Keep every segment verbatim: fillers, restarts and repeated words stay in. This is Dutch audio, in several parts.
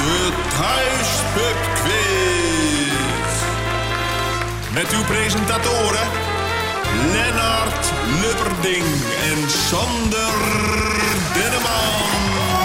de Thuispubquiz. Met uw presentatoren Lennart Lubberding en Sander Denneman.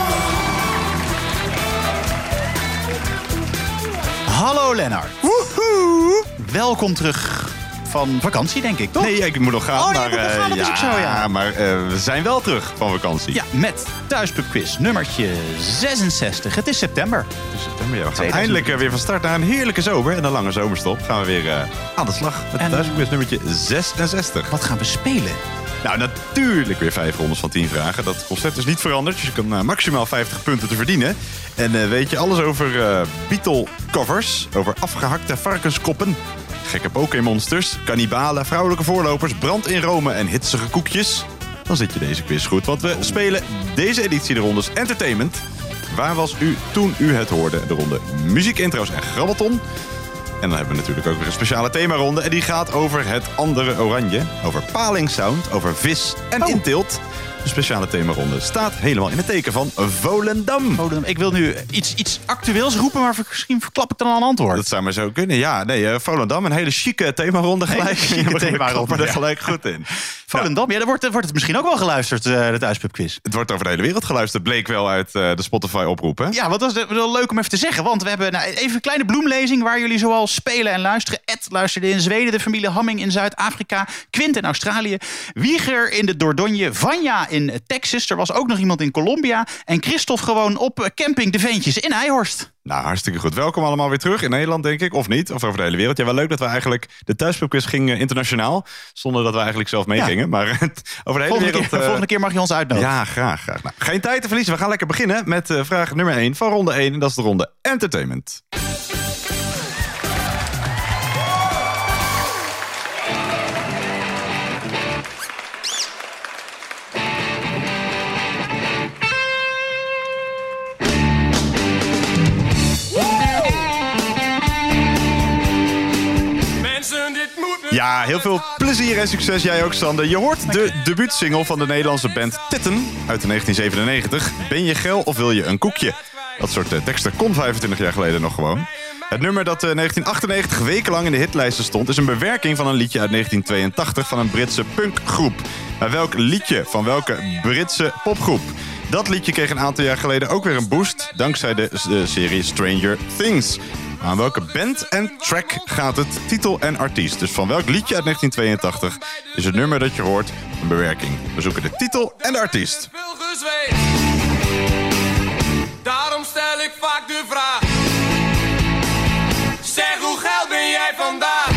Hallo Lennart. Woehoe. Welkom terug van vakantie, denk ik, toch? Nee, ik moet nog gaan. Oh, maar, je moet nog gaan, dat uh, is ja, ook zo, ja. maar uh, we zijn wel terug van vakantie. Ja, met Thuispubquiz nummertje zesenzestig. Het is september. Het is september, ja. We gaan tweeduizend eindelijk uh, weer van start naar een heerlijke zomer. En een lange zomerstop gaan we weer uh, aan de slag met En, Thuispubquiz nummertje zesenzestig. Wat gaan we spelen? Nou, natuurlijk weer vijf rondes van tien vragen. Dat concept is niet veranderd, dus je kan uh, maximaal vijftig punten te verdienen. En uh, weet je alles over uh, Beatle-covers, over afgehakte varkenskoppen, gekke Pokémonsters, kannibalen, vrouwelijke voorlopers, brand in Rome en hitsige koekjes? Dan zit je deze quiz goed, want we spelen deze editie de rondes Entertainment. Waar was u toen u het hoorde? De ronde muziek, intro's en grabbelton. En dan hebben we natuurlijk ook weer een speciale themaronde. En die gaat over het andere oranje. Over palingsound, over vis en oh. inteelt. De speciale themaronde staat helemaal in het teken van Volendam. Volendam. Ik wil nu iets, iets actueels roepen, maar misschien verklap ik dan al een antwoord. Dat zou maar zo kunnen. Ja, nee, uh, Volendam, een hele chique themaronde gelijk. Hele chique themaronde, er ja. gelijk goed in. Volendam, ja, daar wordt, wordt het misschien ook wel geluisterd, uh, de Thuispubquiz. Het wordt over de hele wereld geluisterd, bleek wel uit uh, de Spotify-oproepen. Ja, wat was het wel leuk om even te zeggen. Want we hebben nou, even een kleine bloemlezing waar jullie zoal spelen en luisteren. Ed luisterde in Zweden, de familie Hamming in Zuid-Afrika, Quint in Australië, Wieger in de Dordogne, Vanja in Texas. Er was ook nog iemand in Colombia. En Christophe gewoon op camping De Veentjes in Eijhorst. Nou, hartstikke goed. Welkom allemaal weer terug in Nederland, denk ik. Of niet, of over de hele wereld. Ja, wel leuk dat we eigenlijk... De Thuispubquiz ging uh, internationaal. Zonder dat we eigenlijk zelf meegingen. Ja. Maar uh, over de hele volgende wereld... Keer, uh, volgende keer mag je ons uitnodigen. Ja, graag. graag. Nou, geen tijd te verliezen. We gaan lekker beginnen met uh, vraag nummer één van ronde één. En dat is de ronde Entertainment. Ja, heel veel plezier en succes. Jij ook, Sander. Je hoort de debuutsingle van de Nederlandse band Titten uit negentien zevenennegentig. Ben je geil of wil je een koekje? Dat soort uh, teksten kon vijfentwintig jaar geleden nog gewoon. Het nummer dat uh, negentien achtennegentig wekenlang in de hitlijsten stond... is een bewerking van een liedje uit negentien tweeëntachtig van een Britse punkgroep. Maar welk liedje van welke Britse popgroep? Dat liedje kreeg een aantal jaar geleden ook weer een boost... dankzij de uh, serie Stranger Things. Aan welke band en track gaat het, titel en artiest? Dus van welk liedje uit negentien tweeëntachtig is het nummer dat je hoort een bewerking? We zoeken de titel en de artiest. Daarom stel ik vaak de vraag. Zeg, hoe geil ben jij vandaag?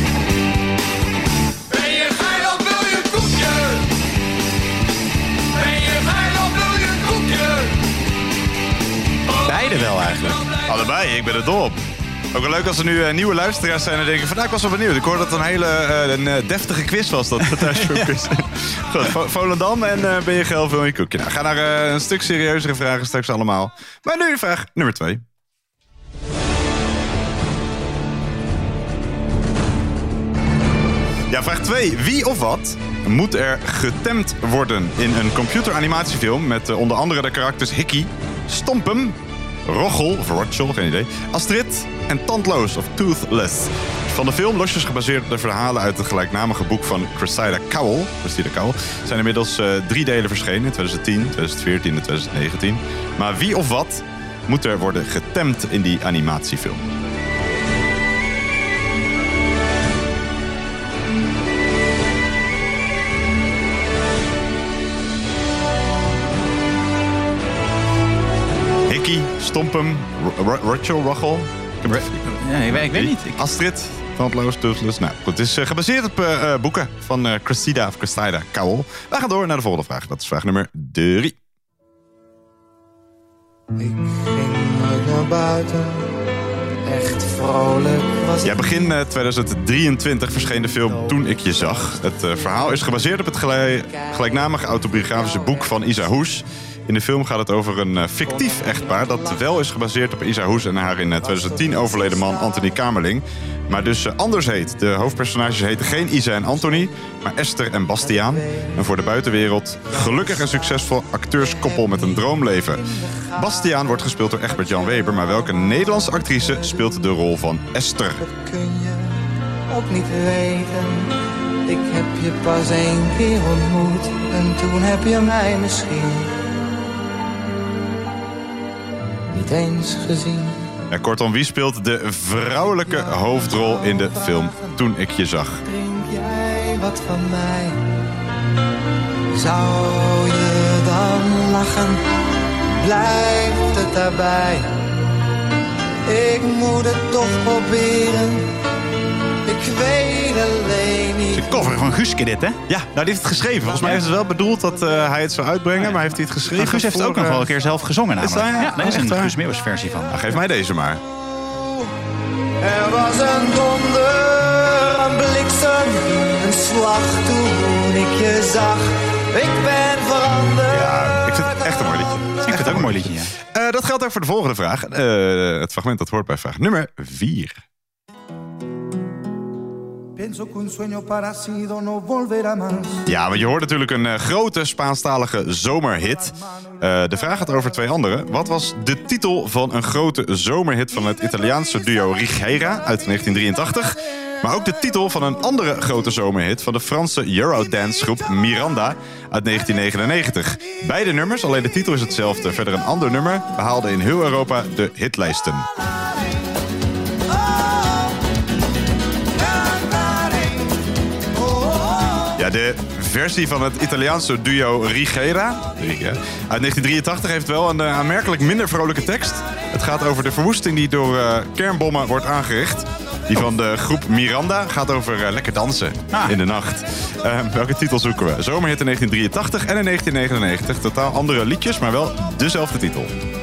Ben je geil of wil je een koekje? Ben je geil of wil je een koekje? Beide wel eigenlijk. Allebei, ik ben er dol op. Ook wel leuk als er nu uh, nieuwe luisteraars zijn en denken van... Nou, ik was wel benieuwd. Ik hoorde dat het een hele uh, een, uh, deftige quiz was. Dat Thuispubquiz. Goed, Vo- Volendam en uh, ben je geil of wil je een koekje? Nou, ga naar uh, een stuk serieuzere vragen straks allemaal. Maar nu vraag nummer twee. Ja, vraag twee. Wie of wat moet er getemd worden in een computeranimatiefilm... met uh, onder andere de karakters Hickey, Stompem, Rochel, of Rochel, geen idee, Astrid en Tandloos of Toothless. Van de film, losjes gebaseerd op de verhalen uit het gelijknamige boek van Cressida Cowell, Cressida Cowell, zijn inmiddels uh, drie delen verschenen in twintig tien, twintig veertien en twintig negentien. Maar wie of wat moet er worden getemd in die animatiefilm? Hickey, Stompem, Rochel, Rochel. Nee, ik weet niet. Ik... Astrid, Tandloos, Toothless. Nou, goed, het is uh, gebaseerd op uh, uh, boeken van uh, Cressida of Cressida Cowell. We gaan door naar de volgende vraag. Dat is vraag nummer drie. Ik ging nooit naar buiten, echt vrolijk was Ja, begin uh, twintig drieëntwintig verscheen de film Toen ik je zag. Het uh, verhaal is gebaseerd op het gelijk, gelijknamige autobiografische boek van Isa Hoes. In de film gaat het over een uh, fictief echtpaar dat wel is gebaseerd op Isa Hoes en haar in uh, twintig tien overleden man Anthony Kamerling. Maar dus uh, anders heet. De hoofdpersonages heten geen Isa en Anthony, maar Esther en Bastiaan. En voor de buitenwereld gelukkig en succesvol acteurskoppel met een droomleven. Bastiaan wordt gespeeld door Egbert Jan Weber, maar welke Nederlandse actrice speelt de rol van Esther? Dat kun je ook niet weten. Ik heb je pas één keer ontmoet en toen heb je mij misschien niet eens gezien. Ja, kortom, wie speelt de vrouwelijke hoofdrol in de film Toen ik je zag? Drink jij wat van mij? Zou je dan lachen? Blijft het daarbij? Ik moet het toch proberen. Ik weet alleen niet. De cover van Guuske dit, hè? Ja, nou, die heeft het geschreven. Volgens mij heeft het wel bedoeld dat uh, hij het zou uitbrengen, maar heeft hij het geschreven? Maar Guus heeft het ook voor, nog wel een uh, keer zelf gezongen namelijk. Is dat, ja? Ja, daar is Echt een waar? Guus Meeuwis versie van. Nou, geef mij deze maar. Er was een donder, een bliksem, een slag toen ik je zag. Ik ben veranderd. Ja, ik vind het echt een mooi liedje. Ik vind het ook een mooi liedje, ja. Uh, dat geldt ook voor de volgende vraag. Uh, het fragment dat hoort bij vraag nummer vier. Ja, want je hoort natuurlijk een uh, grote Spaanstalige zomerhit. Uh, de vraag gaat over twee andere. Wat was de titel van een grote zomerhit van het Italiaanse duo Rigera uit negentien drieëntachtig? Maar ook de titel van een andere grote zomerhit van de Franse Eurodance-groep Miranda uit negentien negenennegentig. Beide nummers, alleen de titel is hetzelfde. Verder een ander nummer behaalde in heel Europa de hitlijsten. Ja, de versie van het Italiaanse duo Rigera uit negentien drieëntachtig heeft wel een uh, aanmerkelijk minder vrolijke tekst. Het gaat over de verwoesting die door uh, kernbommen wordt aangericht. Die van de groep Miranda gaat over uh, lekker dansen Ah. in de nacht. Uh, welke titel zoeken we? Zomerhit in negentien drieëntachtig en in negentien negenennegentig. Totaal andere liedjes, maar wel dezelfde titel.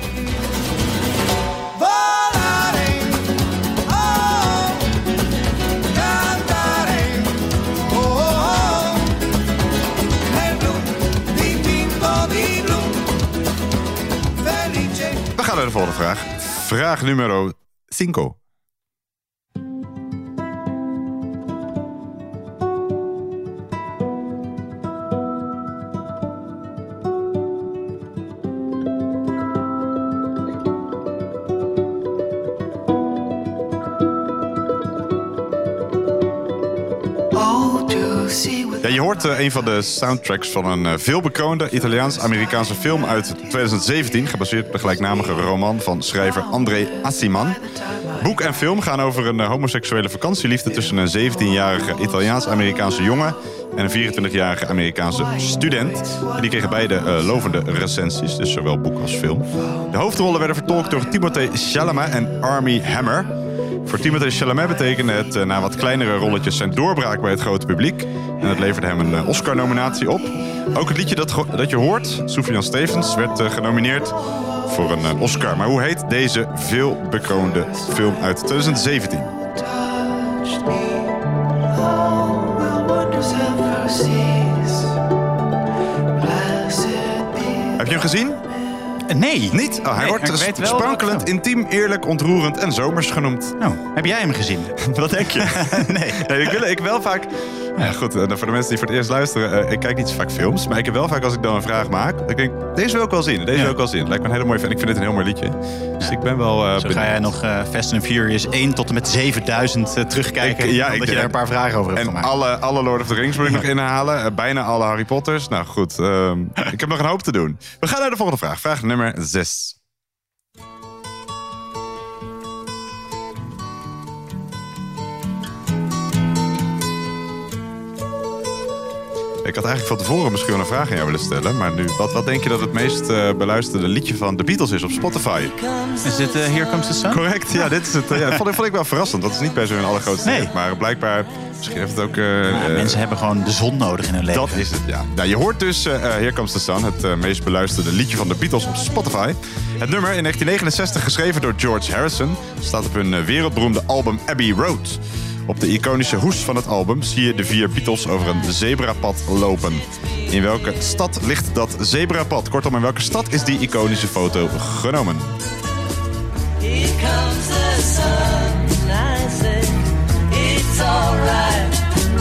We gaan naar de volgende vraag. Vraag nummer cinco. Ja, je hoort uh, een van de soundtracks van een uh, veelbekroonde Italiaans-Amerikaanse film uit twintig zeventien... gebaseerd op de gelijknamige roman van schrijver André Aciman. Boek en film gaan over een uh, homoseksuele vakantieliefde tussen een zeventienjarige Italiaans-Amerikaanse jongen en een vierentwintigjarige Amerikaanse student. En die kregen beide uh, lovende recensies, dus zowel boek als film. De hoofdrollen werden vertolkt door Timothée Chalamet en Armie Hammer. Voor Timothée Chalamet betekende het uh, na wat kleinere rolletjes zijn doorbraak bij het grote publiek. En dat leverde hem een uh, Oscar-nominatie op. Ook het liedje dat, dat je hoort, Sufjan Stevens, werd uh, genomineerd voor een uh, Oscar. Maar hoe heet deze veelbekroonde film uit twintig zeventien? Heb je hem gezien? Nee. Niet? Oh, hij Nee, wordt ik weet wel sprankelend, wat- intiem, eerlijk, ontroerend en zomers genoemd. Nou, heb jij hem gezien? Wat denk je? Nee. nee ik, wil, ik wel vaak... Ja, goed, uh, voor de mensen die voor het eerst luisteren... Uh, ik kijk niet zo vaak films, maar ik heb wel vaak als ik dan een vraag maak... Ik denk, deze wil ik wel zien, deze Ja. wil ik wel zien. Het lijkt me een hele mooie film. Ik vind het een heel mooi liedje. Dus ik ben wel uh, Zo ga jij nog uh, Fast and Furious één tot en met zevenduizend uh, terugkijken. Ik- ja, omdat ik- je daar een paar vragen over hebt En gemaakt. alle, alle Lord of the Rings moet ik nog inhalen. Uh, bijna alle Harry Potters. Nou goed, uh, ik heb nog een hoop te doen. We gaan naar de volgende vraag. Vraag nummer zes. Ik had eigenlijk van tevoren misschien wel een vraag aan jou willen stellen. Maar nu, wat, wat denk je dat het meest uh, beluisterde liedje van de Beatles is op Spotify? Is dit uh, Here Comes the Sun? Correct, ja, dit is het. Uh, ja, dat vond, ik, vond ik wel verrassend. Dat is niet per se hun allergrootste Nee. hit, maar blijkbaar, misschien heeft het ook... Uh, Ja, uh, mensen hebben gewoon de zon nodig in hun leven. dat is het, ja. Nou, je hoort dus uh, Here Comes the Sun, het uh, meest beluisterde liedje van de Beatles op Spotify. Het nummer, in negentien negenenzestig geschreven door George Harrison, staat op hun uh, wereldberoemde album Abbey Road. Op de iconische hoes van het album zie je de vier Beatles over een zebrapad lopen. In welke stad ligt dat zebrapad? Kortom, in welke stad is die iconische foto genomen? Here comes the sun, I say, it's alright.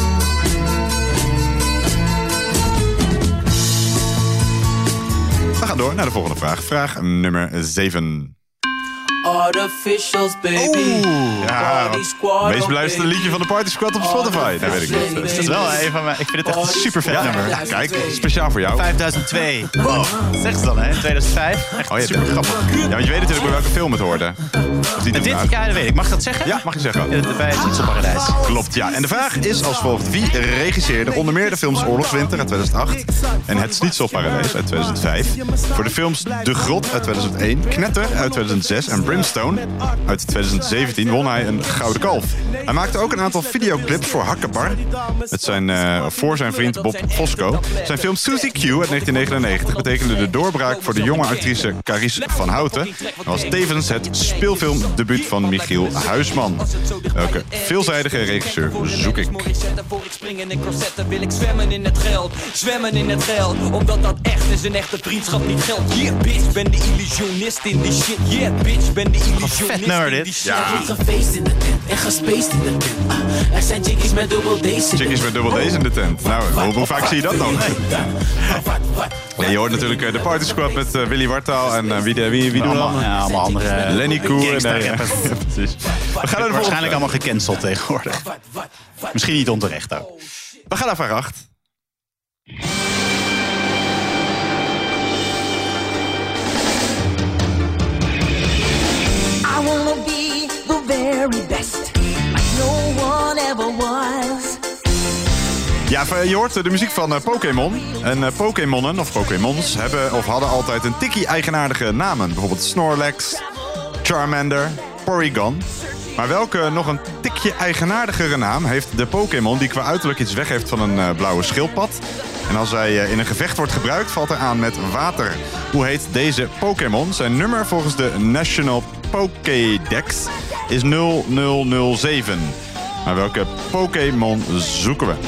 We gaan door naar de volgende vraag. Vraag nummer zeven. Artificials, baby. Ja, het meest beluisterde liedje van de Party Squad op Spotify. Dat weet ik niet. Dat is wel een van mijn... Ik vind het echt een super vet Ja, nummer. kijk, speciaal voor jou. vijfduizend twee. Wow. Zeg ze dan, hè? tweeduizend vijf. Echt Oh, ja, super grappig. Ja, want je weet natuurlijk bij welke film het hoorde. Of die En dit, vraag. ja, dat weet ik. Mag ik dat zeggen? Ja, mag je zeggen. Ja, bij het Schnitzelparadijs. Klopt, ja. En de vraag is als volgt. Wie regisseerde onder meer de films Oorlogswinter uit tweeduizend acht... en Het Schnitzelparadijs uit tweeduizend vijf... voor de films De Grot uit tweeduizend één... Knetter uit tweeduizend zes en Brimstone uit tweeduizend zeventien won hij een Gouden Kalf. Hij maakte ook een aantal videoclips voor Hakkebar... Met zijn, uh, voor zijn vriend Bob Fosco. Zijn film Suzy Q uit negentien negenennegentig betekende de doorbraak voor de jonge actrice Carice van Houten. En was tevens het speelfilmdebuut van Michiel Huisman. Welke veelzijdige regisseur zoek ik? Voor ik springen in corsetten wil ik zwemmen in het geld. Zwemmen in het geld, omdat dat echt is. Een echte vriendschap niet geld. Yeah, bitch, ben de illusionist in die shit. Yeah, bitch, ben de illusionist vet nummer in dit. die shit. Ja. Er is gefeest in de tent en gespaced in de tent. Uh, er zijn chickies met dubbel D's in de tent. Chickies met dubbel D's in de tent. Nou, hoe, hoe vaak zie je dat nog? Ja, je hoort natuurlijk uh, de Party Squad met uh, Willy Wartaal en uh, wie, wie, wie doen Allemaal, dan? ja, allemaal andere... Lenny Koe. gangster Nee, ja, rappers. precies. We gaan naar de volgende. Waarschijnlijk allemaal gecanceld tegenwoordig. Misschien niet onterecht ook. We gaan naar vraag acht. I wanna be the very best, like no one ever was. Ja, je hoort de muziek van uh, Pokémon. En uh, Pokémonnen, of Pokémons, hebben of hadden altijd een tikkie eigenaardige namen. Bijvoorbeeld Snorlax, Charmander, Porygon. Maar welke nog een tikje eigenaardigere naam heeft de Pokémon die qua uiterlijk iets weg heeft van een uh, blauwe schildpad? En als hij uh, in een gevecht wordt gebruikt, valt hij aan met water. Hoe heet deze Pokémon? Zijn nummer volgens de National Pokédex is nul nul nul zeven. Maar welke Pokémon zoeken we?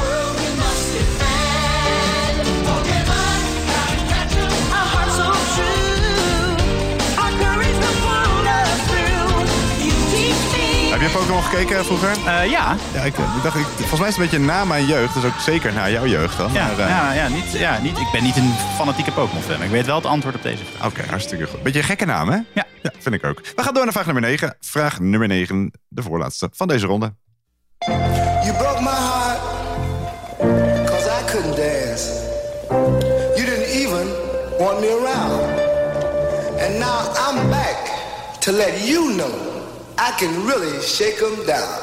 Heb je Pokémon gekeken vroeger? Uh, ja. Ja, ik, ik dacht, ik, volgens mij is het een beetje na mijn jeugd. Dus ook zeker na jouw jeugd dan. Ja, Maar, uh, ja, ja, niet, ja niet, ik ben niet een fanatieke Pokémon-fan. Maar ik weet wel het antwoord op deze vraag. Oké, okay, hartstikke goed. Beetje een gekke naam, hè? Ja. Ja, vind ik ook. We gaan door naar vraag nummer negen. Vraag nummer negen, de voorlaatste van deze ronde. You broke my heart, cause I couldn't dance. You didn't even want me around. And now I'm back to let you know I can really shake 'em down.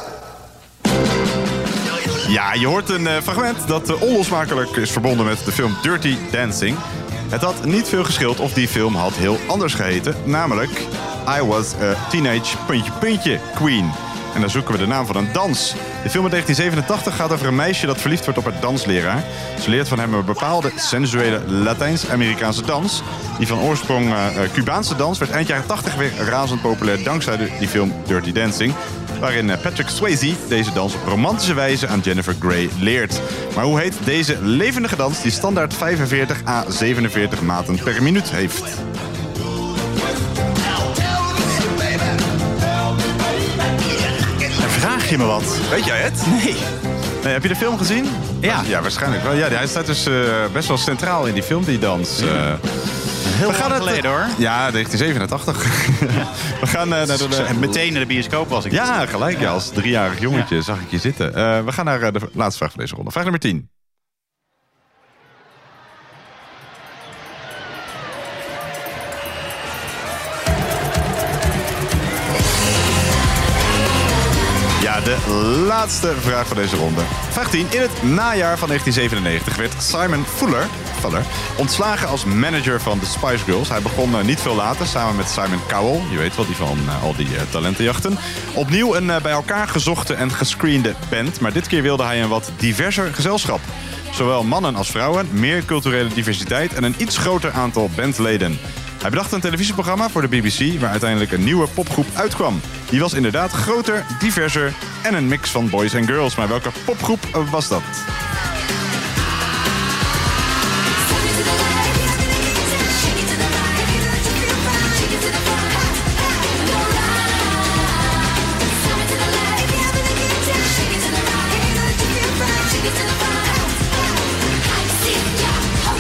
Ja, je hoort een uh, fragment dat uh, onlosmakelijk is verbonden met de film Dirty Dancing. Het had niet veel geschild of die film had heel anders geheten. Namelijk, I was a teenage puntje puntje queen. En dan zoeken we de naam van een dans. De film uit negentien zevenentachtig gaat over een meisje dat verliefd wordt op haar dansleraar. Ze leert van hem een bepaalde sensuele Latijns-Amerikaanse dans. Die van oorsprong uh, Cubaanse dans werd eind jaren tachtig weer razend populair dankzij de, die film Dirty Dancing. Waarin uh, Patrick Swayze deze dans op romantische wijze aan Jennifer Grey leert. Maar hoe heet deze levendige dans die standaard vijfenveertig à zevenenveertig maten per minuut heeft? Vraag je me wat? Weet jij het? Nee. Nee, heb je de film gezien? Ja. Ja, waarschijnlijk wel. Ja, hij staat dus uh, best wel centraal in die film, die dans. Uh, Heel we gaan lang het, geleden hoor. Ja, negentien zevenentachtig. We gaan uh, naar de, de... Meteen naar de bioscoop was ik. Ja, gelijk. Ja, als driejarig jongetje ja. zag ik je zitten. Uh, we gaan naar uh, de laatste vraag van deze ronde. Vraag nummer tien. Ja, de laatste vraag van deze ronde. Vraag tien. In het najaar van negentien zevenennegentig werd Simon Fuller, Fuller ontslagen als manager van de Spice Girls. Hij begon uh, niet veel later samen met Simon Cowell, je weet wel, die van uh, al die uh, talentenjachten. Opnieuw een uh, bij elkaar gezochte en gescreende band, maar dit keer wilde hij een wat diverser gezelschap. Zowel mannen als vrouwen, meer culturele diversiteit en een iets groter aantal bandleden. Hij bedacht een televisieprogramma voor de B B C waar uiteindelijk een nieuwe popgroep uitkwam. Die was inderdaad groter, diverser en een mix van boys en girls. Maar welke popgroep was dat?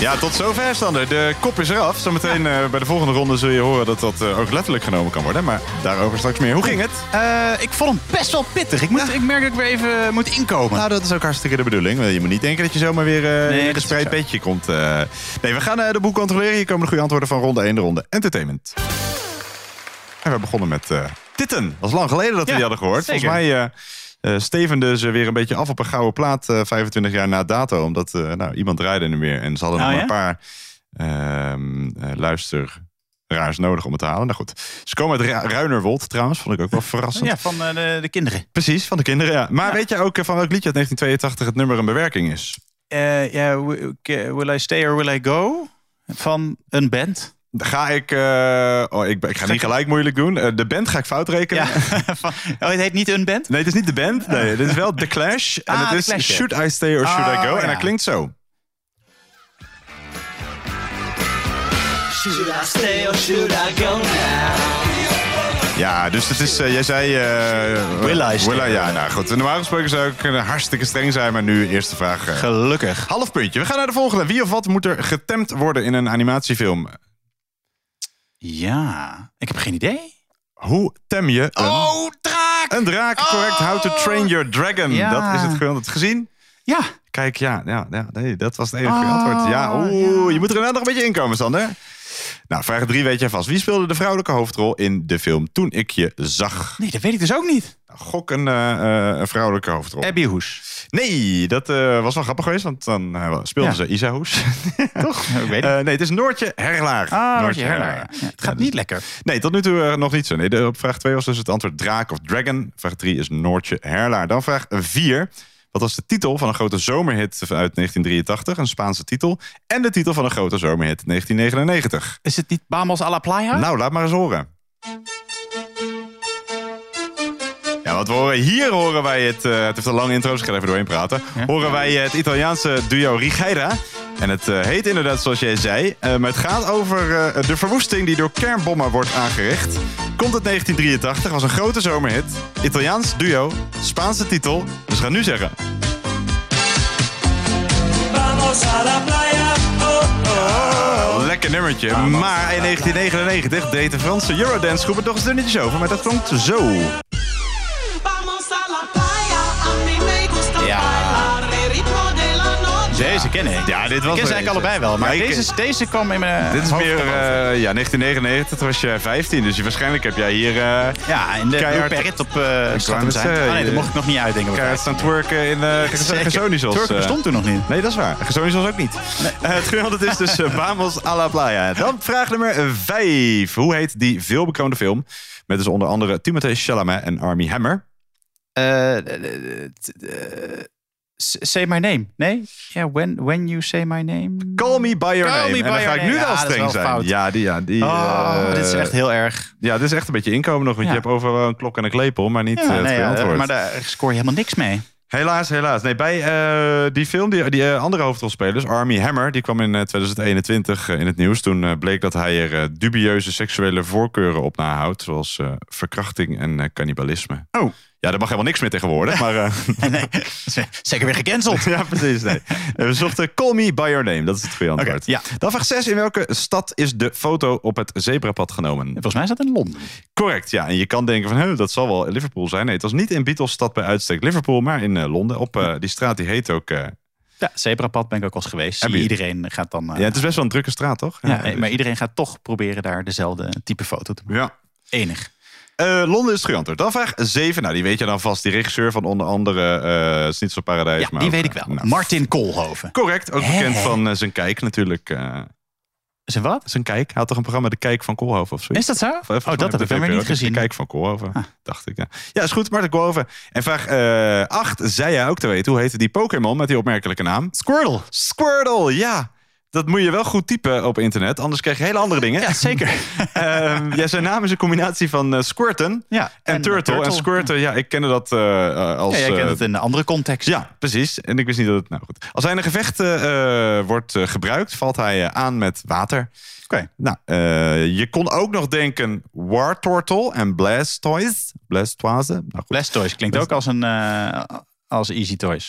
Ja, tot zover, Sander. De kop is eraf. Zometeen uh, bij de volgende ronde zul je horen dat dat uh, ook letterlijk genomen kan worden. Maar daarover straks meer. Hoe ging het? Uh, ik vond hem best wel pittig. Ik, moet, ja. ik merk dat ik weer even moet inkomen. Nou, dat is ook hartstikke de bedoeling. Je moet niet denken dat je zomaar weer uh, nee, in een gespreid bedje komt. Uh, nee, we gaan uh, de boek controleren. Hier komen de goede antwoorden van ronde één, de ronde entertainment. En we begonnen met uh, Titten. Dat was lang geleden dat we ja, die hadden gehoord. Zeker. Volgens mij... Uh, Uh, stevende ze weer een beetje af op een gouden plaat uh, vijfentwintig jaar na dato. Omdat uh, nou, iemand draaide er meer. En ze hadden oh, nog maar ja? een paar uh, uh, luisteraars nodig om het te halen. Nou goed, ze komen uit Ru- Ruinerwold trouwens. Vond ik ook wel verrassend. Ja, van uh, de, de kinderen. Precies, van de kinderen, ja. Maar ja. weet jij ook uh, van welk liedje uit negentien tweeëntachtig het nummer een bewerking is? Ja, uh, yeah, Will I Stay or Will I Go? Van een band. Ga ik... Uh, oh, ik, ik ga niet gelijk moeilijk doen. Uh, de band ga ik fout rekenen. Ja. Oh, het heet niet een band? Nee, het is niet de band. Nee, dit is wel The Clash. En ah, het is Clash, Should I Stay or Should oh, I Go? Ja. En dat klinkt zo. Should I stay or should I go now? Ja, dus het is... Uh, jij zei... Uh, will I stay? Will I, ja, nou goed. Normaal gesproken zou ik uh, hartstikke streng zijn. Maar nu eerste vraag. Uh, Gelukkig. Half puntje. We gaan naar de volgende. Wie of wat moet er getemd worden in een animatiefilm? Ja, ik heb geen idee. Hoe tem je een... Oh, draak! Een draak, correct. Oh. How to Train Your Dragon. Ja. Dat is het gewoon. Het gezien? Ja. Kijk, ja, ja, ja nee, dat was het enige oh, antwoord. Ja, oeh, ja. Je moet er inderdaad nog een beetje inkomen, Sander. Nou, vraag drie weet jij vast. Wie speelde de vrouwelijke hoofdrol in de film Toen ik je zag? Nee, dat weet ik dus ook niet. Nou, gok een, uh, een vrouwelijke hoofdrol. Abby Hoes. Nee, dat uh, was wel grappig geweest, want dan uh, speelde ja. ze Isa Hoes. Toch? Ik weet uh, nee, het is Noortje Herlaar. Ah, Noortje Herlaar. Ja. Ja, het gaat ja, niet lekker. Nee, tot nu toe uh, nog niet zo. Nee, de, op vraag twee was dus het antwoord draak of dragon. Vraag drie is Noortje Herlaar. Dan vraag vier. Wat was de titel van een grote zomerhit uit negentien drieëntachtig? Een Spaanse titel. En de titel van een grote zomerhit negentien negenennegentig. Is het niet Vamos a la Playa? Nou, laat maar eens horen. Ja, wat we horen hier horen wij het... Uh, het heeft een lange intro, dus ik ga er even doorheen praten. Ja? Horen wij het Italiaanse duo Righeira. En het uh, heet inderdaad zoals jij zei. Uh, maar het gaat over uh, de verwoesting die door kernbommen wordt aangericht. Komt uit negentien drieëntachtig, was een grote zomerhit. Italiaans duo, Spaanse titel. Dus we gaan nu zeggen. Vamos a la playa. Oh, oh. Oh, lekker nummertje. Maar in negentien negenennegentig deed de Franse Eurodance groep het nog eens dunnetjes over. Maar dat klonk zo. Ja. Deze ken ik. Ja, dit was ik ken ze eigenlijk allebei wel. Maar ja, deze, deze kwam in mijn Dit is meer, uh, ja, negentien negenennegentig, toen was je vijftien. Dus waarschijnlijk heb jij hier... Uh, ja, in de keihard op uh, stad zijn. Uh, oh, nee, dat mocht ik nog niet uitdenken. Keihard staan twerken in uh, Gesonisos. Twerken bestond toen nog niet. Nee, dat is waar. Gesonisos ook niet. Nee. Uh, het geweld is dus uh, Vamos a la Playa. Dan vraag nummer vijf. Hoe heet die veelbekroonde film? Met dus onder andere Timothée Chalamet en Armie Hammer. Uh, uh, uh, Say My Name. Nee? Ja, yeah, when, when You Say My Name. Call Me By Your Call Name. Me en dan by ga ik nu wel streng ja, zijn. Fout. Ja, die, ja, die, oh, uh, dit is echt heel erg. Ja, dit is echt een beetje inkomen nog. Want ja. je hebt overal een klok en een klepel, maar niet ja, uh, het nee, antwoord. Maar daar scoor je helemaal niks mee. Helaas, helaas. Nee, bij uh, die film, die, die uh, andere hoofdrolspelers, Armie Hammer, die kwam in uh, twintig eenentwintig uh, in het nieuws. Toen uh, bleek dat hij er uh, dubieuze seksuele voorkeuren op nahoudt. Zoals uh, verkrachting en uh, cannibalisme. Oh. Ja, daar mag helemaal niks meer tegenwoordig. Maar, uh... nee, zeker weer gecanceld. Ja, precies. Nee. We zochten Call Me By Your Name. Dat is het goede antwoord. Okay, ja. Dan vraag zes. In welke stad is de foto op het zebrapad genomen? Volgens mij is dat in Londen. Correct, ja. En je kan denken van, hey, dat zal wel Liverpool zijn. Nee, het was niet in Beatlesstad bij uitstek Liverpool, maar in uh, Londen. Op uh, die straat, die heet ook... Uh... Ja, zebrapad ben ik ook al eens geweest. Zie, iedereen gaat dan... Uh... Ja, het is best wel een drukke straat, toch? Ja, ja, dus... Maar iedereen gaat toch proberen daar dezelfde type foto te maken. Ja. Enig. Uh, Londen is het goede antwoord. Dan vraag zeven. Nou, die weet je dan vast. Die regisseur van onder andere uh, Schnitzel Paradijs. Ja, maar die ook, weet ik wel. Nou, Martin Koolhoven. Correct. Ook bekend He. van uh, zijn Kijk natuurlijk. Uh, zijn wat? Zijn Kijk. Hij had toch een programma De Kijk van Koolhoven of zoiets? Is dat zo? Of, of, oh, dat heb ik helemaal niet gezien. De Kijk van Koolhoven, ah. dacht ik. Ja. ja, is goed. Martin Koolhoven. En vraag uh, acht. Zei jij ook te weten. Hoe heette die Pokémon met die opmerkelijke naam? Squirtle. Squirtle, ja. Dat moet je wel goed typen op internet, anders krijg je hele andere dingen. Ja, zeker. uh, ja, zijn naam is een combinatie van uh, Squirten ja, en, en Turtle. Turtle. En Squirten, ja, ik kende dat uh, als... Ja, jij kent uh, het in een andere context. Ja, precies. En ik wist niet dat het... Nou goed. Als hij in een gevecht uh, wordt uh, gebruikt, valt hij uh, aan met water. Oké. Okay. Nou, uh, je kon ook nog denken Wartortle en Blastoise. Blastoise. Nou, Blastoise klinkt Blast- ook als een... Uh, als Easy Toys. Ja,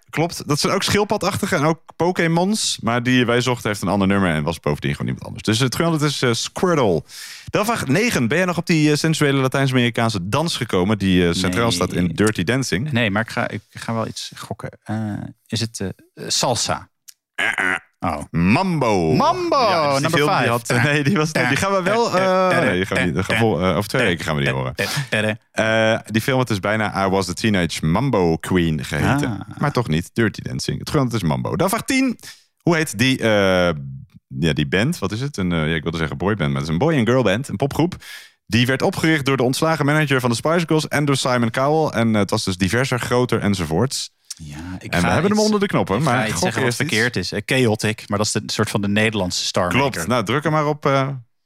klopt. Dat zijn ook schildpadachtige en ook Pokémons. Maar die wij zochten heeft een ander nummer en was bovendien gewoon iemand anders. Dus het geweld is uh, Squirtle. Dan vraag negen. Ben jij nog op die uh, sensuele Latijns-Amerikaanse dans gekomen die uh, centraal nee. staat in Dirty Dancing? Nee, maar ik ga, ik ga wel iets gokken. Uh, is het uh, salsa? Uh-uh. Oh. Mambo. Mambo, ja, dus number five. Die had, uh, nee, die, was, nee, die gaan we wel... Uh, nee, die gaan we niet, die gaan vol, uh, over twee weken gaan we die horen. Uh, die film had dus bijna I Was the Teenage Mambo Queen geheten. Ah. Maar toch niet. Dirty Dancing. Het gewoon, het is Mambo. Dan vraag tien. Hoe heet die, uh, ja, die band? Wat is het? Een, uh, ja, ik wilde zeggen boyband, maar het is een boy- en girl band. Een popgroep. Die werd opgericht door de ontslagen manager van de Spice Girls en door Simon Cowell. En uh, het was dus diverser, groter enzovoorts. Ja, ik en we hebben hem onder de knoppen. Ik maar ga iets zeggen wat verkeerd is. Uh, chaotic, maar dat is de soort van de Nederlandse star. Klopt. Nou, druk hem maar op. Uh...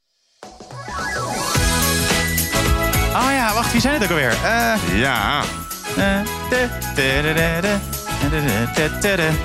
Oh ja, wacht, wie zijn het ook alweer? Uh, ja. Uh, de, de, de, de, de, de, de, de, de.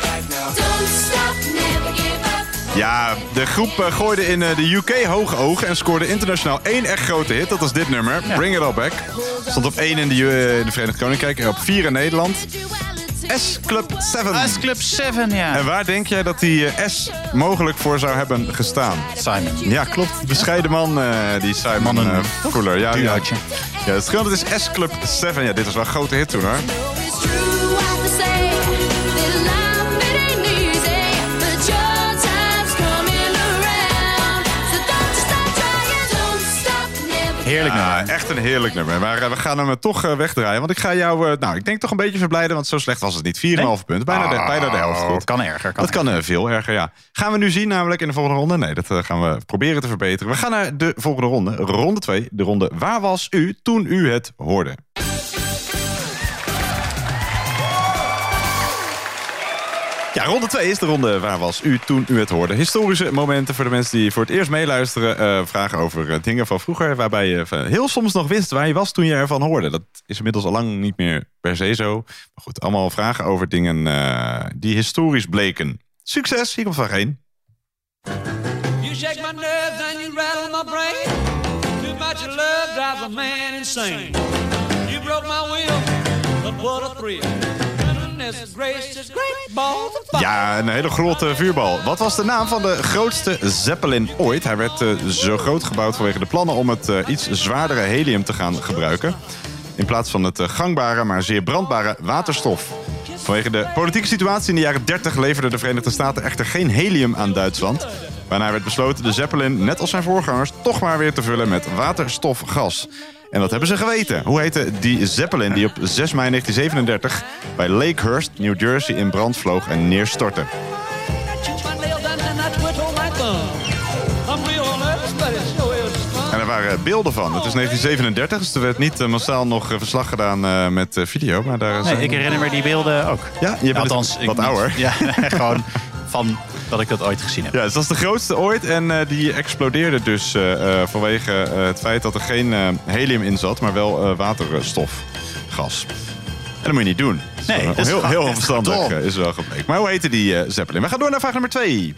Ja, de groep uh, gooide in uh, de U K hoge ogen en scoorde internationaal één echt grote hit. Dat was dit nummer, ja. Bring It All Back. Stond op één in de, uh, in de Verenigd Koninkrijk en op vier in Nederland. S Club zeven. S Club zeven, ja. En waar denk jij dat die uh, S mogelijk voor zou hebben gestaan? Simon. Ja, klopt. Bescheiden man, uh, die Simon uh, Fuller. Ja, ja. Ja, het scheelt, het is S Club zeven. Ja, dit was wel een grote hit toen, hoor. Heerlijk nummer. Ja, echt een heerlijk nummer. Maar uh, we gaan hem toch uh, wegdraaien. Want ik ga jou, uh, nou, ik denk toch een beetje verblijden. Want zo slecht was het niet. vier komma vijf nee? punten. Bijna, oh, de, bijna de helft goed. Kan erger. Kan dat erger. kan uh, veel erger, ja. Gaan we nu zien namelijk in de volgende ronde? Nee, dat uh, gaan we proberen te verbeteren. We gaan naar de volgende ronde. Ronde twee. De ronde Waar was u toen u het hoorde? Ja, ronde twee is de ronde Waar was u toen u het hoorde? Historische momenten voor de mensen die voor het eerst meeluisteren. Uh, vragen over uh, dingen van vroeger. Waarbij je uh, heel soms nog wist waar je was toen je ervan hoorde. Dat is inmiddels al lang niet meer per se zo. Maar goed, allemaal vragen over dingen uh, die historisch bleken. Succes, hier komt vraag één. You shake my nerves and you rattle my brain. Too much love drives a man insane. You broke my will, but what a thrill. Ja, een hele grote vuurbal. Wat was de naam van de grootste Zeppelin ooit? Hij werd uh, zo groot gebouwd vanwege de plannen om het uh, iets zwaardere helium te gaan gebruiken. In plaats van het uh, gangbare, maar zeer brandbare waterstof. Vanwege de politieke situatie in de jaren dertig leverden de Verenigde Staten echter geen helium aan Duitsland. Waarna werd besloten de Zeppelin, net als zijn voorgangers, toch maar weer te vullen met waterstofgas. En dat hebben ze geweten. Hoe heette die Zeppelin die op zes mei negentien zevenendertig bij Lakehurst, New Jersey in brand vloog en neerstortte? En er waren beelden van. Het is negentien zevenendertig, dus er werd niet uh, massaal nog uh, verslag gedaan uh, met uh, video. Maar daar nee, ik herinner me die beelden ook. Ja, je bent althans, wat ik, ouder. Ja, gewoon van dat ik dat ooit gezien heb. Ja, het was de grootste ooit en uh, die explodeerde dus uh, uh, vanwege uh, het feit dat er geen uh, helium in zat, maar wel uh, waterstofgas. En dat moet je niet doen. Nee, dat is heel, heel onverstandig uh, is wel gebleken. Maar hoe heette die uh, Zeppelin? We gaan door naar vraag nummer twee.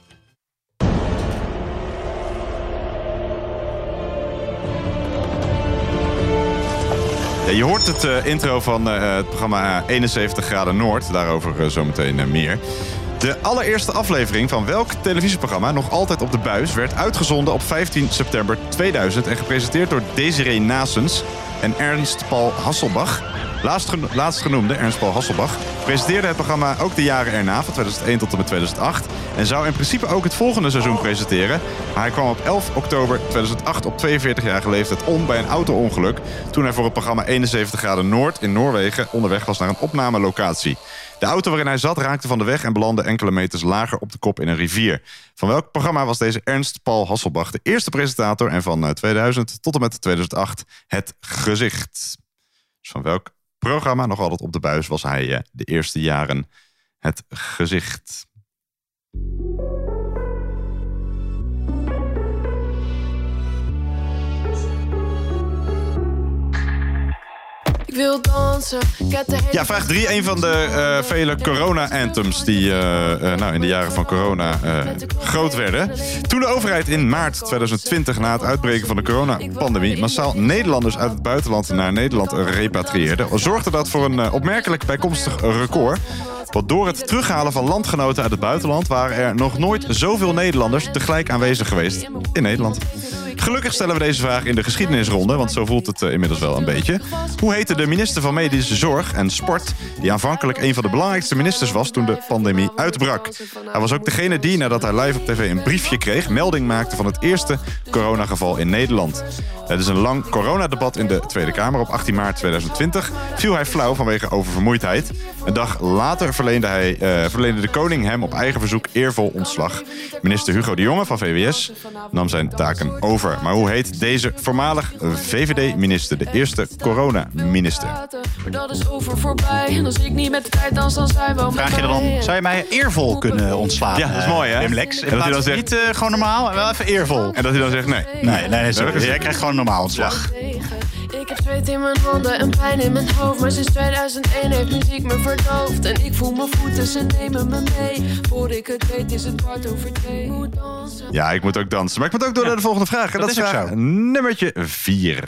Ja, je hoort het uh, intro van uh, het programma eenenzeventig graden Noord. Daarover uh, zometeen uh, meer. De allereerste aflevering van welk televisieprogramma nog altijd op de buis werd uitgezonden op vijftien september tweeduizend en gepresenteerd door Desiree Nasens en Ernst Paul Hasselbach. Laatstgenoemde Ernst Paul Hasselbach presenteerde het programma ook de jaren erna, van tweeduizend één tot en met tweeduizend acht, en zou in principe ook het volgende seizoen presenteren. Maar hij kwam op elf oktober tweeduizend acht op tweeënveertigjarige leeftijd om bij een auto-ongeluk toen hij voor het programma eenenzeventig graden Noord in Noorwegen onderweg was naar een opnamelocatie. De auto waarin hij zat raakte van de weg en belandde enkele meters lager op de kop in een rivier. Van welk programma was deze Ernst Paul Hasselbach de eerste presentator en van tweeduizend tot en met tweeduizend acht het gezicht? Dus van welk programma nog altijd op de buis was hij de eerste jaren het gezicht? wil dansen. Ja, vraag drie. Een van de uh, vele corona-anthems die uh, uh, nou, in de jaren van corona uh, groot werden. Toen de overheid in maart tweeduizend twintig na het uitbreken van de coronapandemie massaal Nederlanders uit het buitenland naar Nederland repatrieerde, zorgde dat voor een uh, opmerkelijk bijkomstig record. Want door het terughalen van landgenoten uit het buitenland waren er nog nooit zoveel Nederlanders tegelijk aanwezig geweest in Nederland. Gelukkig stellen we deze vraag in de geschiedenisronde, want zo voelt het uh, inmiddels wel een beetje. Hoe heette de minister van Medische Zorg en Sport, die aanvankelijk een van de belangrijkste ministers was toen de pandemie uitbrak? Hij was ook degene die, nadat hij live op tv een briefje kreeg, melding maakte van het eerste coronageval in Nederland. Het is een lang coronadebat in de Tweede Kamer. Op achttien maart tweeduizend twintig viel hij flauw vanwege oververmoeidheid. Een dag later verleende, hij, uh, verleende de koning hem op eigen verzoek eervol ontslag. Minister Hugo de Jonge van V W S nam zijn taken over. Maar hoe heet deze voormalig V V D-minister, de eerste coronaminister? Dat is over voorbij. En als ik niet met de tijd dans, dan zijn we. Vraag je dan, zou je mij eervol kunnen ontslaan? Ja, dat is mooi, hè? Wim Lex. En dat hij dan zegt, niet uh, gewoon normaal, wel even eervol. En dat hij dan zegt, nee. Nee, nee, nee sorry. Jij krijgt gewoon normaal ontslag. Ik heb zweet in mijn handen en pijn in mijn hoofd. Maar sinds tweeduizend één heeft muziek me verdoofd. En ik voel mijn voeten, ze nemen me mee. Voor ik het weet is het kwart over twee. Ja, ik moet ook dansen. Maar ik moet ook door ja. naar de volgende vraag. En dat, dat is vraag nummertje vier.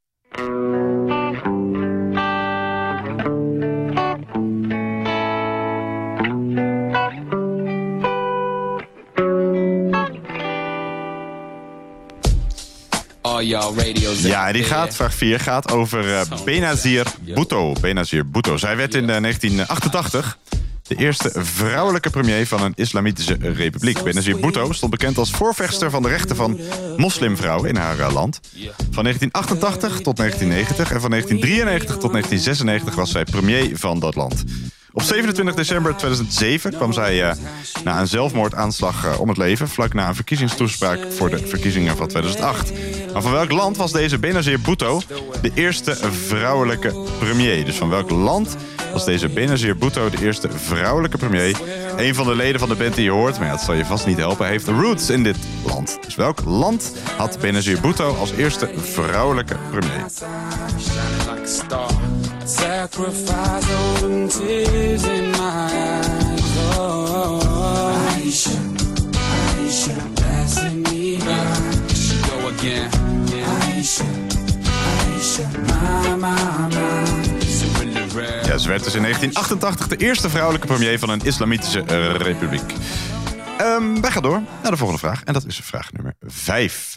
Ja, die gaat, vraag vier, gaat over uh, Benazir Bhutto. Benazir Bhutto. Zij werd in uh, negentien achtentachtig de eerste vrouwelijke premier van een islamitische republiek. Benazir Bhutto stond bekend als voorvechter van de rechten van moslimvrouwen in haar uh, land. Van negentien achtentachtig tot negentien negentig en van negentien drieënnegentig tot negentien zesennegentig was zij premier van dat land. Op zevenentwintig december tweeduizend zeven kwam zij uh, na een zelfmoordaanslag uh, om het leven, vlak na een verkiezingstoespraak voor de verkiezingen van tweeduizend acht. Maar van welk land was deze Benazir Bhutto de eerste vrouwelijke premier? Dus van welk land was deze Benazir Bhutto de eerste vrouwelijke premier? Een van de leden van de band die je hoort, maar ja, dat zal je vast niet helpen, heeft roots in dit land. Dus welk land had Benazir Bhutto als eerste vrouwelijke premier? Sacrifice all the tears in my eyes. Oh, Aisha, Aisha, passing me by. She go again. Aisha, Aisha, my, my, my. Ja, ze werd dus in negentien achtentachtig de eerste vrouwelijke premier van een islamitische uh, republiek. Um, wij gaan door naar de volgende vraag. En dat is vraag nummer vijf.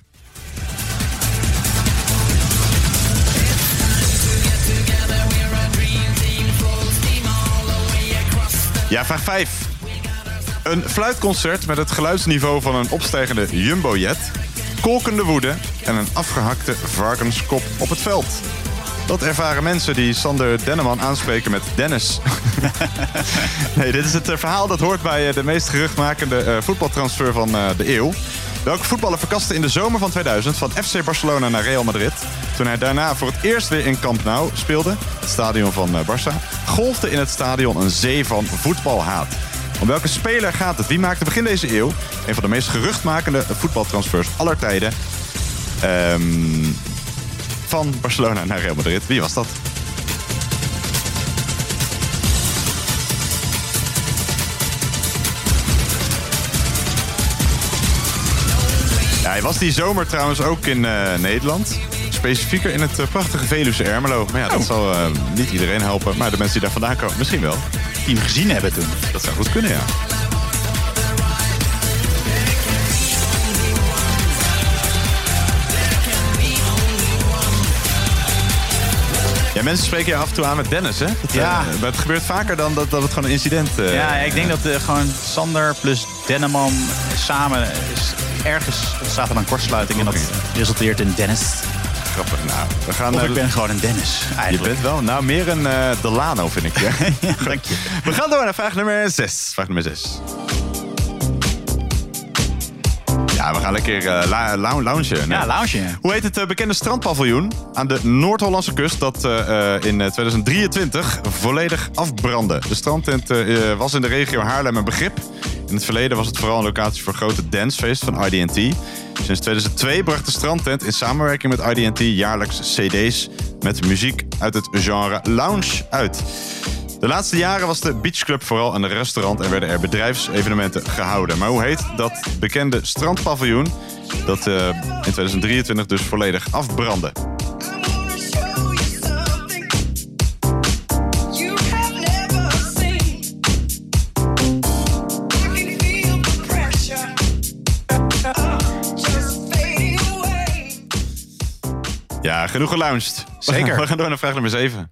Ja, vraag vijf. Een fluitconcert met het geluidsniveau van een opstijgende jumbojet, kolkende woede en een afgehakte varkenskop op het veld. Dat ervaren mensen die Sander Denneman aanspreken met Dennis. Nee, dit is het verhaal dat hoort bij de meest geruchtmakende uh, voetbaltransfer van uh, de eeuw. Welke voetballer verkaste in de zomer van tweeduizend van F C Barcelona naar Real Madrid, toen hij daarna voor het eerst weer in Camp Nou speelde, het stadion van uh, Barça, golfde in het stadion een zee van voetbalhaat. Om welke speler gaat het? Wie maakte begin deze eeuw een van de meest geruchtmakende voetbaltransfers aller tijden um, van Barcelona naar Real Madrid? Wie was dat? Ja, hij was die zomer trouwens ook in uh, Nederland. Specifieker in het uh, prachtige Veluwse Ermelo. Maar ja, dat oh. zal uh, niet iedereen helpen. Maar de mensen die daar vandaan komen, misschien wel. Die hem gezien hebben toen. Dat zou goed kunnen, ja. Ja, mensen spreken je af en toe aan met Dennis, hè? Dat, ja. Uh, maar het gebeurt vaker dan dat, dat het gewoon een incident uh, Ja, ik denk dat uh, gewoon Sander plus Denneman samen is ergens staat er dan kortsluiting okay. En dat resulteert in Dennis. Grappig. Nou, we gaan, of ik ben gewoon een Dennis, eigenlijk. Je bent wel, nou meer een uh, Delano, vind ik. Ja. Ja, dank je. We gaan door naar vraag nummer zes. Vraag nummer zes. Ja, we gaan lekker uh, la- la- loungen. Nee. Ja, loungen. Hoe heet het uh, bekende strandpaviljoen aan de Noord-Hollandse kust dat uh, uh, in tweeduizend drieëntwintig volledig afbrandde? De strandtent uh, was in de regio Haarlem een begrip. In het verleden was het vooral een locatie voor grote dancefeest van I D en T. Sinds tweeduizend twee bracht de strandtent in samenwerking met I D en T jaarlijks cd's met muziek uit het genre lounge uit. De laatste jaren was de beachclub vooral een restaurant en werden er bedrijfsevenementen gehouden. Maar hoe heet dat bekende strandpaviljoen dat uh, in tweeduizend drieëntwintig dus volledig afbrandde? Ja, genoeg gelounged. Zeker. We gaan door naar vraag nummer zeven.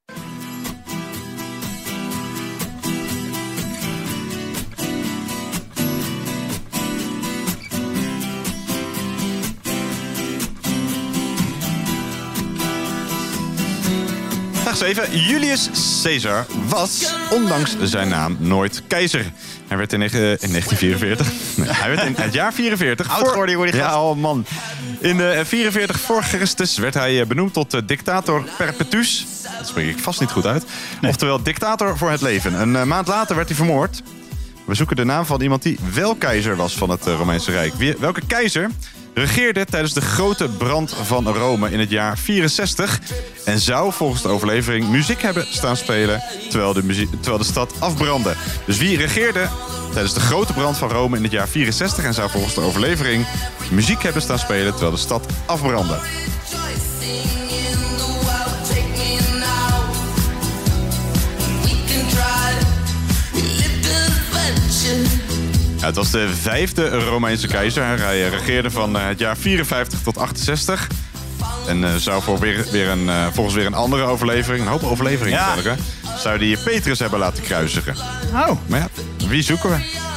Vraag zeven. Julius Caesar was, ondanks zijn naam, nooit keizer. Hij werd in, in negentien vierenveertig... Nee, hij werd in het jaar vierenveertig... Oud geworden, hoor, die gast. Ja, oh man. In de vierenveertig voor Christus werd hij benoemd tot uh, dictator perpetuus. Dat spreek ik vast niet goed uit. Nee. Oftewel dictator voor het leven. Een uh, maand later werd hij vermoord. We zoeken de naam van iemand die wel keizer was van het uh, Romeinse Rijk. Wie, welke keizer regeerde tijdens de grote brand van Rome in het jaar vierenzestig... en zou volgens de overlevering muziek hebben staan spelen terwijl de, muziek, terwijl de stad afbrandde. Dus wie regeerde tijdens de grote brand van Rome in het jaar vierenzestig... en zou volgens de overlevering muziek hebben staan spelen terwijl de stad afbrandde? Ja, het was de vijfde Romeinse keizer. Hij regeerde van het jaar vierenvijftig tot achtenzestig. En uh, zou voor weer, weer een, uh, volgens weer een andere overlevering, een hoop overleveringen, ja. zou die Petrus hebben laten kruisigen. Oh. Maar ja, wie zoeken we?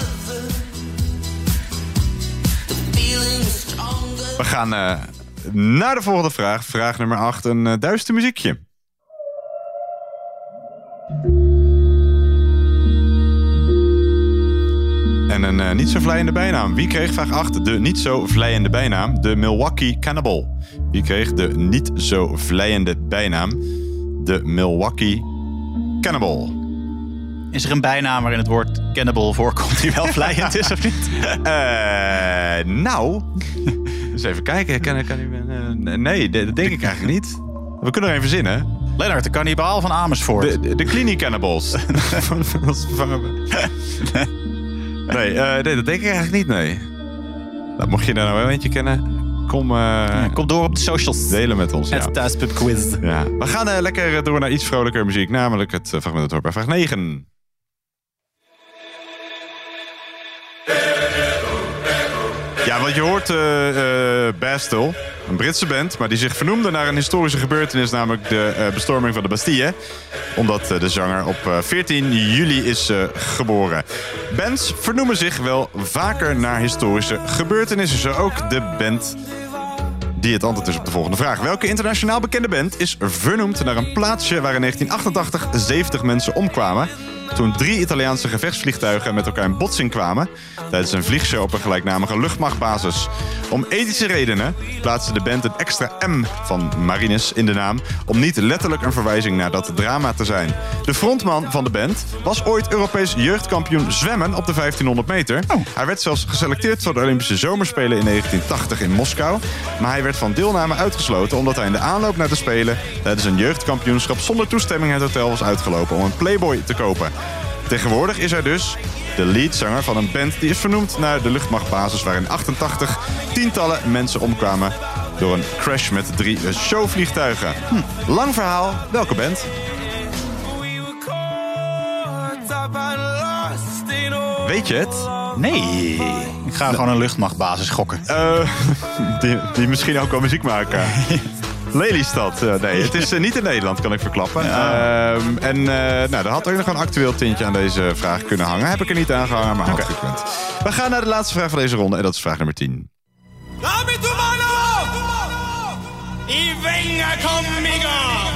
We gaan uh, naar de volgende vraag. Vraag nummer acht, een uh, duister muziekje. En een uh, niet zo vleiende bijnaam. Wie kreeg, vraag acht, de niet zo vleiende bijnaam? De Milwaukee Cannibal. Wie kreeg de niet zo vleiende bijnaam? De Milwaukee Cannibal. Is er een bijnaam waarin het woord cannibal voorkomt die wel vleiend is of niet? Uh, nou, eens even kijken. Kan, kan u, uh, nee, dat denk ik eigenlijk niet. We kunnen er even verzinnen. Lennart, de kannibaal van Amersfoort. De, de, de Clinic Cannibals. Dat vervangen we. Nee, uh, nee, dat denk ik eigenlijk niet, nee. Nou, mocht je daar nou wel eentje kennen, kom, uh, ja, kom door op de socials. Delen met ons. Het ja. Thuispub Quiz. Ja. We gaan uh, lekker door naar iets vrolijker muziek, namelijk het uh, fragment het hoort bij vraag negen. Ja, want je hoort uh, uh, Bastille, een Britse band, maar die zich vernoemde naar een historische gebeurtenis, namelijk de uh, bestorming van de Bastille. Omdat uh, de zanger op uh, veertien juli is uh, geboren. Bands vernoemen zich wel vaker naar historische gebeurtenissen. Zo ook de band die het antwoord is op de volgende vraag. Welke internationaal bekende band is vernoemd naar een plaatsje waar in negentien achtentachtig zeventig mensen omkwamen toen drie Italiaanse gevechtsvliegtuigen met elkaar in botsing kwamen tijdens een vliegshow op een gelijknamige luchtmachtbasis. Om ethische redenen plaatste de band een extra M van Marines in de naam om niet letterlijk een verwijzing naar dat drama te zijn. De frontman van de band was ooit Europees jeugdkampioen zwemmen op de vijftienhonderd meter. Oh. Hij werd zelfs geselecteerd voor de Olympische Zomerspelen in negentien tachtig in Moskou, maar hij werd van deelname uitgesloten omdat hij in de aanloop naar de Spelen tijdens een jeugdkampioenschap zonder toestemming het hotel was uitgelopen om een Playboy te kopen. Tegenwoordig is hij dus de leadzanger van een band die is vernoemd naar de luchtmachtbasis waar in achtentachtig tientallen mensen omkwamen door een crash met drie showvliegtuigen. Hm. Lang verhaal, welke band? Weet je het? Nee. Ik ga gewoon een luchtmachtbasis gokken. Uh, die, die misschien ook wel muziek maken. Lelystad. Uh, nee, het is uh, niet in Nederland, kan ik verklappen. Ja. Uh, en uh, nou, er had ook nog een actueel tintje aan deze vraag kunnen hangen. Heb ik er niet aan gehangen, maar had okay. gekund. We gaan naar de laatste vraag van deze ronde en dat is vraag nummer tien. Dame tu mano y venga conmigo.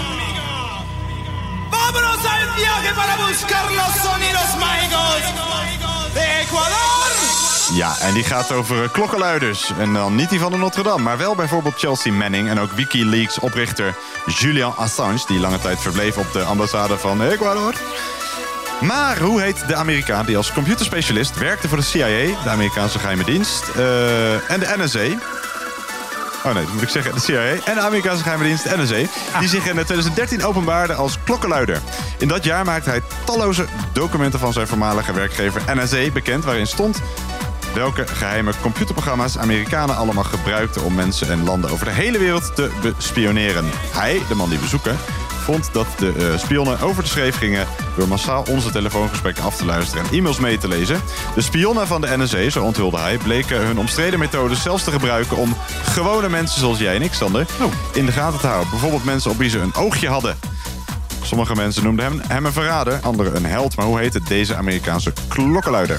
Vámonos al viaje para buscar los sonidos mágicos de Ecuador. Ja, en die gaat over uh, klokkenluiders. En dan niet die van de Notre Dame, maar wel bijvoorbeeld Chelsea Manning en ook WikiLeaks oprichter Julian Assange, die lange tijd verbleef op de ambassade van Ecuador. Maar hoe heet de Amerikaan die als computerspecialist werkte voor de C I A, de Amerikaanse geheime dienst, uh, en de N S A? Oh nee, dat moet ik zeggen. De C I A en de Amerikaanse geheime dienst N S A. Ah. Die zich in twintig dertien openbaarde als klokkenluider. In dat jaar maakte hij talloze documenten van zijn voormalige werkgever N S A bekend, waarin stond welke geheime computerprogramma's Amerikanen allemaal gebruikten om mensen en landen over de hele wereld te bespioneren. Hij, de man die we zoeken, vond dat de uh, spionnen over de schreef gingen door massaal onze telefoongesprekken af te luisteren en e-mails mee te lezen. De spionnen van de N S A, zo onthulde hij, bleken hun omstreden methodes zelfs te gebruiken om gewone mensen zoals jij en ik, Sander, oh. in de gaten te houden. Bijvoorbeeld mensen op wie ze een oogje hadden. Sommige mensen noemden hem, hem een verrader, anderen een held. Maar hoe heette deze Amerikaanse klokkenluider?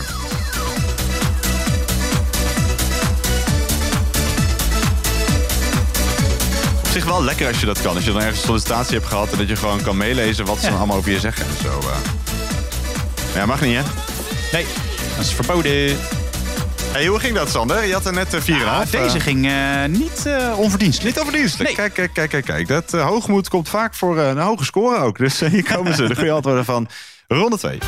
Op zich wel lekker als je dat kan. Als je dan ergens een sollicitatie hebt gehad en dat je gewoon kan meelezen wat ze ja. dan allemaal over je zeggen en zo. Uh. Ja, mag niet, hè? Nee, dat is verboden. Hey, hoe ging dat, Sander? Je had er net vier en half. Ja, deze uh, ging uh, niet uh, onverdienstelijk. Niet onverdienstelijk. Nee. Kijk, kijk, kijk, kijk, kijk. Dat uh, hoogmoed komt vaak voor uh, een hoge score ook. Dus uh, hier komen ze. De goede antwoorden van ronde twee.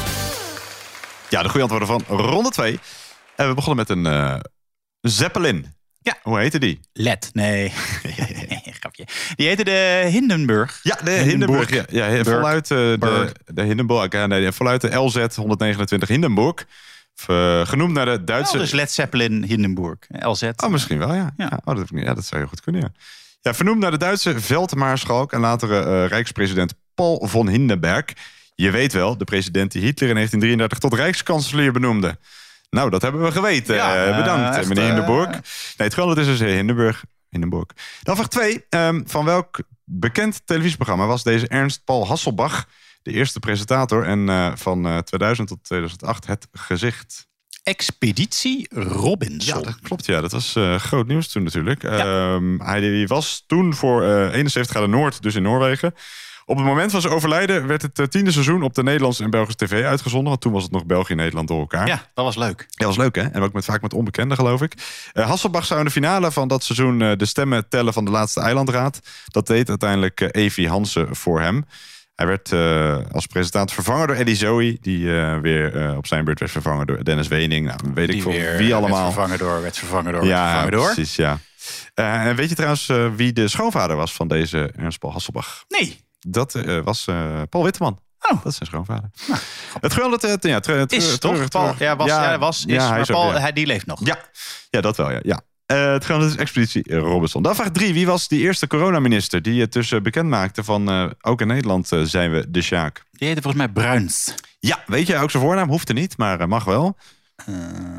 Ja, de goede antwoorden van ronde twee. En we begonnen met een uh, Zeppelin. Ja. Hoe heette die? Led. Nee. Grapje. Die heette de Hindenburg. Ja, de Hindenburg. Hindenburg. Ja, ja, voluit uh, de, de Hindenburg. Ja, nee, voluit de L Z honderdnegenentwintig Hindenburg. Uh, genoemd naar de Duitse... Wel, dus Led Zeppelin Hindenburg. L Z. Oh, misschien wel, ja. ja. ja, oh, dat, ja dat zou heel goed kunnen, ja. Ja, vernoemd naar de Duitse veldmaarschalk en latere uh, rijkspresident Paul von Hindenburg. Je weet wel, de president die Hitler in negentien drieëndertig tot rijkskanselier benoemde. Nou, dat hebben we geweten. Ja, uh, bedankt, uh, echt, meneer Hindenburg. Uh... Nee, het gewoon, het is dus Hindenburg. Hindenburg. Dan vraag twee. Um, van welk bekend televisieprogramma was deze Ernst Paul Hasselbach de eerste presentator en uh, van uh, tweeduizend tot tweeduizend acht het gezicht? Expeditie Robinson. Ja, dat klopt. Ja, dat was uh, groot nieuws toen natuurlijk. Ja. Um, hij was toen voor uh, eenenzeventig graden Noord, dus in Noorwegen. Op het moment van zijn overlijden werd het uh, tiende seizoen op de Nederlandse en Belgische tv uitgezonden. Want toen was het nog België en Nederland door elkaar. Ja, dat was leuk. Ja, dat was leuk, hè? En ook met, vaak met onbekenden, geloof ik. Uh, Hasselbach zou in de finale van dat seizoen uh, de stemmen tellen van de laatste eilandraad. Dat deed uiteindelijk uh, Evie Hansen voor hem. Hij werd uh, als presentator vervangen door Eddie Zoe. Die uh, weer uh, op zijn beurt werd vervangen door Dennis Wening. Nou, weet die ik voor weer, wie allemaal. Werd vervangen door, werd vervangen door, ja, werd vervangen door. Precies, ja. Uh, en weet je trouwens uh, wie de schoonvader was van deze Ernst Paul Hasselbach? Nee. Dat uh, was uh, Paul Witteman. Oh. Dat is zijn schoonvader. Nou, het geweld dat ja, ter, ter, is toch? Paul, ja, was, ja, ja, was, is, ja, maar Paul, ook, ja. hij, die leeft nog. Ja, ja dat wel, ja. ja. Uh, het geweld is Expeditie Robinson. Dan vraag drie. Wie was die eerste coronaminister die het tussen bekend maakte van uh, ook in Nederland uh, zijn we de Sjaak? Die heette volgens mij Bruins. Ja, weet je ook zijn voornaam? Hoeft er niet, maar uh, mag wel. Uh,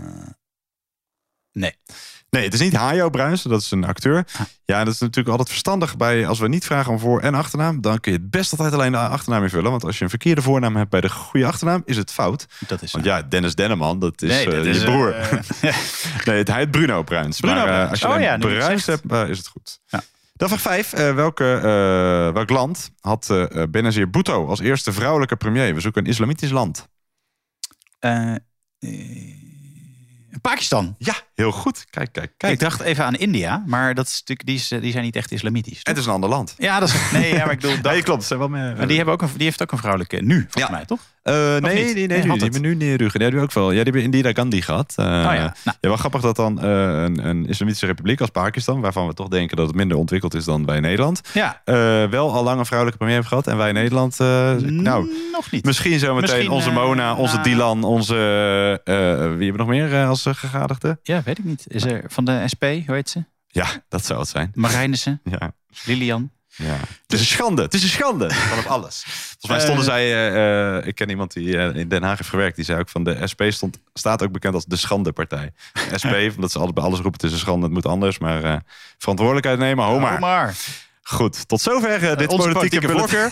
nee. Nee, het is niet Hajo Bruins, dat is een acteur. Ja, dat is natuurlijk altijd verstandig bij als we niet vragen om voor- en achternaam. Dan kun je het best altijd alleen de achternaam invullen. Want als je een verkeerde voornaam hebt bij de goede achternaam, is het fout. Dat is want ja, Dennis Denneman, dat is, nee, dat uh, is je broer. Uh, nee, het heet Bruno Bruins. Bruno maar uh, Bruins. als je oh, een ja, Bruins hebt, uh, is het goed. Ja. Dan vraag vijf. Uh, welke, uh, welk land had uh, Benazir Bhutto als eerste vrouwelijke premier? We zoeken een islamitisch land. Uh, uh... Pakistan. Ja, heel goed. Kijk, kijk, kijk. Ik dacht even aan India, maar dat is natuurlijk, die, is, die zijn niet echt islamitisch. Toch? Het is een ander land. Ja, dat is. Nee, ja, maar ik bedoel. Dat, nee, klopt. Zijn wel meer, maar die, hebben ook een, die heeft ook een vrouwelijke nu, volgens ja. mij, toch? Uh, nee, nee, nee, nee, die hebben nu niet Rugen. Die hebben ook wel. Ja, die hebben Indira Gandhi gehad. Uh, oh, ja. Nou. Ja, wel grappig dat dan uh, een, een islamitische republiek als Pakistan, waarvan we toch denken dat het minder ontwikkeld is dan wij Nederland, ja. uh, wel al lang een vrouwelijke premier hebben gehad. En wij Nederland, uh, nou, nog niet. Misschien zometeen misschien, onze Mona, onze uh, Dylan, onze, uh, wie hebben we nog meer uh, als uh, gegadigde? Ja, weet ik niet. Is er van de S P, hoe heet ze? Ja, dat zou het zijn. Marijnissen. Ja. Lilian. Ja. Het is een schande. Het is een schande. Van op alles. Volgens mij stonden uh, zij... Uh, uh, ik ken iemand die uh, in Den Haag heeft gewerkt. Die zei ook van de S P stond, staat ook bekend als de Schandepartij. De S P, omdat ze altijd bij alles roepen het is een schande, het moet anders. Maar uh, verantwoordelijkheid nemen, ho maar. Ho maar. Goed, tot zover uh, dit, uh, politieke politieke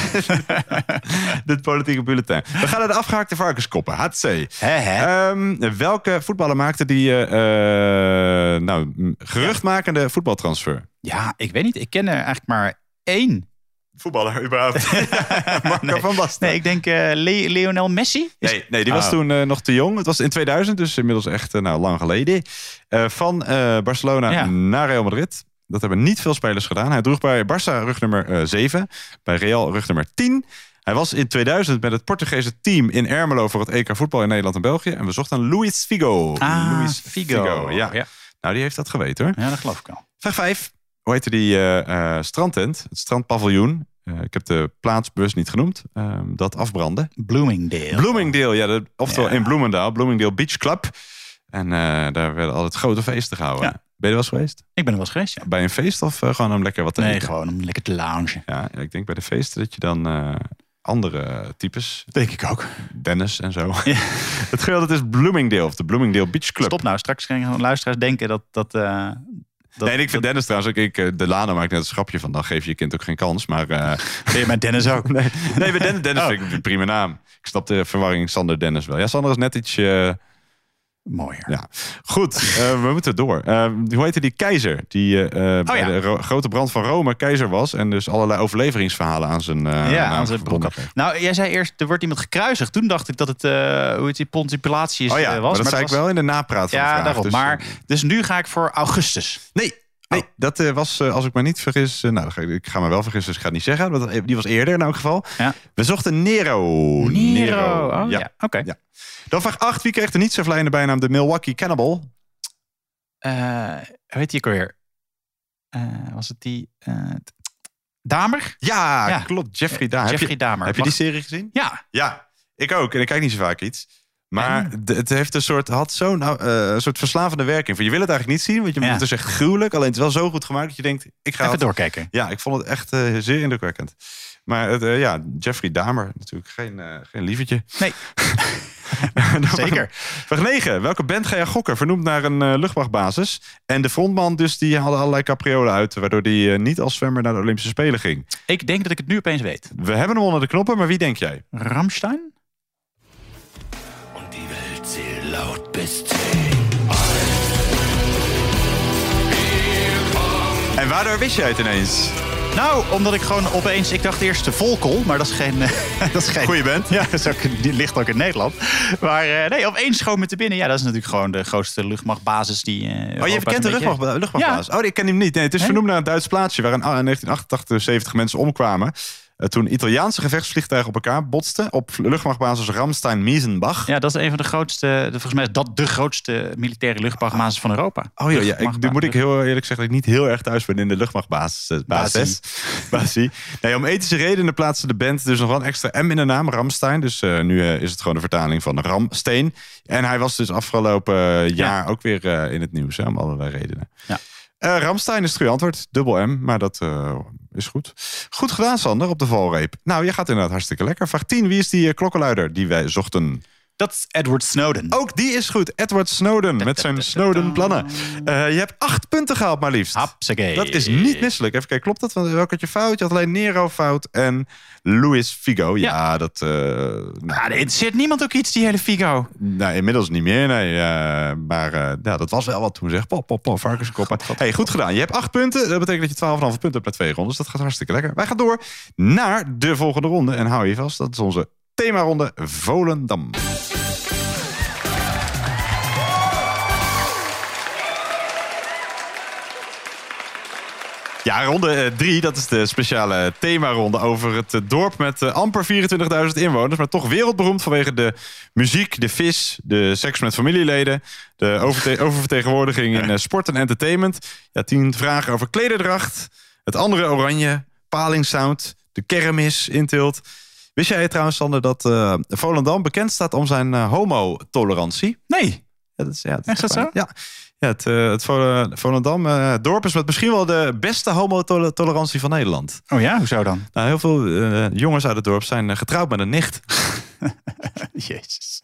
dit politieke bulletin. We gaan naar de afgehaakte varkenskoppen. Hatzee. Um, welke voetballer maakte die uh, uh, nou, geruchtmakende voetbaltransfer? Ja, ik weet niet. Ik ken er eigenlijk maar één. Voetballer, überhaupt. Marco nee. van Basten. Nee, ik denk uh, Le- Lionel Messi. Is... Nee, nee, die was oh. toen uh, nog te jong. Het was in tweeduizend, dus inmiddels echt uh, nou, lang geleden. Uh, van uh, Barcelona ja. naar Real Madrid. Dat hebben niet veel spelers gedaan. Hij droeg bij Barça rug nummer uh, zeven. Bij Real rug nummer tien. Hij was in tweeduizend met het Portugese team in Ermelo voor het E K voetbal in Nederland en België. En we zochten Luis Figo. Ah, Luis Figo. Figo ja. ja. Nou, die heeft dat geweten hoor. Ja, dat geloof ik wel. Vraag vijf. hoe heette die uh, uh, strandtent? Het strandpaviljoen. Uh, ik heb de plaats bewust niet genoemd. Uh, dat afbrandde. Bloomingdale. Bloomingdale, ja. De, oftewel Ja. in Bloemendaal. Bloomingdale Beach Club. En uh, daar werden altijd grote feesten gehouden. Ja. Ben je er wel eens geweest? Ik ben er wel eens geweest, ja. Bij een feest of uh, gewoon om lekker wat te Nee, eten? gewoon om lekker te loungen. Ja, ik denk bij de feesten dat je dan uh, andere types... Denk ik ook. Dennis en zo. Ja. Het geheel, dat is Bloomingdale of de Bloomingdale Beach Club. Stop nou, straks gaan luisteraars denken dat... dat, uh, dat nee, en ik vind dat... Dennis trouwens ook... Ik, de Lana maakt net een schapje van... dan geef je je kind ook geen kans, maar... Uh... Ben je met Dennis ook? nee, nee bij Dennis, Dennis oh. vind ik een prima naam. Ik snap de verwarring Sander Dennis wel. Ja, Sander is net iets... Uh... Mooier. Ja, goed. Uh, we moeten door. Uh, hoe heette die keizer? Die uh, oh, bij ja. de ro- grote brand van Rome keizer was... en dus allerlei overleveringsverhalen aan zijn uh, ja, naam aan zijn broek. Nou, jij zei eerst, er wordt iemand gekruisigd. Toen dacht ik dat het, uh, hoe heet die, Pontius Pilatius oh ja, was. maar dat maar zei dat ik was... wel in de napraat van ja, de vraag. daarom. Dus, maar, dus nu ga ik voor Augustus. Nee, nee oh. dat uh, was, uh, als ik me niet vergis... Uh, nou, ik ga me wel vergissen, dus ik ga het niet zeggen. Want die was eerder in elk geval. Ja. We zochten Nero. Nero, Nero. Oh, ja. ja. Oké. Okay. Ja. Dan vraag acht. Wie kreeg de niet zo vlijende bijnaam de Milwaukee Cannibal? Uh, weet je ook alweer? Uh, was het die... Uh, Dahmer? Ja, ja, klopt. Jeffrey Dahmer. Jeffrey heb je, Dahmer. Heb je die serie gezien? Ja. Ja, ik ook. En ik kijk niet zo vaak iets. Maar en... het heeft een soort, had zo'n uh, een soort verslavende werking. Je wil het eigenlijk niet zien, want je ja. het is echt gruwelijk. Alleen het is wel zo goed gemaakt dat je denkt... ik ga even het... doorkijken. Ja, ik vond het echt uh, zeer indrukwekkend. Maar het, uh, ja, Jeffrey Dahmer, natuurlijk geen, uh, geen lievertje. Nee. Zeker. Vraag negen. Welke band ga je gokken? Vernoemd naar een uh, luchtmachtbasis. En de frontman dus, die haalde allerlei capriolen uit... waardoor die uh, niet als zwemmer naar de Olympische Spelen ging. Ik denk dat ik het nu opeens weet. We hebben hem onder de knoppen, maar wie denk jij? Rammstein? Und die Welt zählt laut bis En waardoor wist jij het ineens? Nou, omdat ik gewoon opeens... Ik dacht eerst de Volkel, maar dat is geen... dat is geen goeie band. Ja, dat is ook, die ligt ook in Nederland. Maar uh, nee, opeens schoot me te binnen. Ja, dat is natuurlijk gewoon de grootste luchtmachtbasis die... Uh, oh, je kent de luchtmacht, beetje... luchtmachtbasis? Ja. Oh, ik ken hem niet. Nee, het is vernoemd naar een Duits plaatsje... waar in negentien achtentachtig zeventig mensen omkwamen... Uh, toen Italiaanse gevechtsvliegtuigen op elkaar botsten... op luchtmachtbasis Ramstein-Miesenbach. Ja, dat is een van de grootste... De, volgens mij is dat de grootste militaire luchtmachtbasis van Europa. Oh ja, ja ik, nu moet ik heel eerlijk zeggen... dat ik niet heel erg thuis ben in de luchtmachtbasis. Basis. Basis. Nee, om ethische redenen plaatste de band dus nog wel een extra M in de naam. Ramstein. Dus uh, nu uh, is het gewoon de vertaling van Ramsteen. En hij was dus afgelopen uh, jaar ja. ook weer uh, in het nieuws. Hè, om allerlei redenen. Ja. Uh, Ramstein is het goede antwoord. Dubbel M, maar dat uh, is goed. Goed gedaan, Sander, op de valreep. Nou, je gaat inderdaad hartstikke lekker. Vraag tien, wie is die uh, klokkenluider die wij zochten? Dat is Edward Snowden. Ook die is goed. Edward Snowden met zijn Snowden-plannen. Uh, je hebt acht punten gehaald, maar liefst. Hapsakee. Dat is niet misselijk. Even kijken, klopt dat? Want welke had je fout? Je had alleen Nero fout en Luis Figo. Ja, ja. dat... Uh, nou, ja, er interesseert niemand ook iets, die hele Figo. Nou, inmiddels niet meer, nee. Uh, maar uh, ja, dat was wel wat toen, zeg. Pop, pop, pop, varkenskoppen. Hey, goed gedaan. Je hebt acht punten. Dat betekent dat je twaalf komma vijf punten hebt met twee rondes. Dat gaat hartstikke lekker. Wij gaan door naar de volgende ronde. En hou je vast, dat is onze themaronde Volendam. Ja, ronde drie, dat is de speciale themaronde over het dorp met uh, amper vierentwintigduizend inwoners. Maar toch wereldberoemd vanwege de muziek, de vis, de seks met familieleden, de overte- oververtegenwoordiging in uh, sport en entertainment. Ja, tien vragen over klederdracht, het andere oranje, palingsound, de kermis in Tielt. Wist jij trouwens, Sander, dat uh, Volendam bekend staat om zijn uh, homotolerantie? Nee. Ja, dat is, ja, dat is dat zo? Ja. Ja, het, uh, het Volendam uh, dorp is met misschien wel de beste homotolerantie van Nederland. Oh ja, hoezo dan? Nou, heel veel uh, jongens uit het dorp zijn uh, getrouwd met een nicht. Jezus.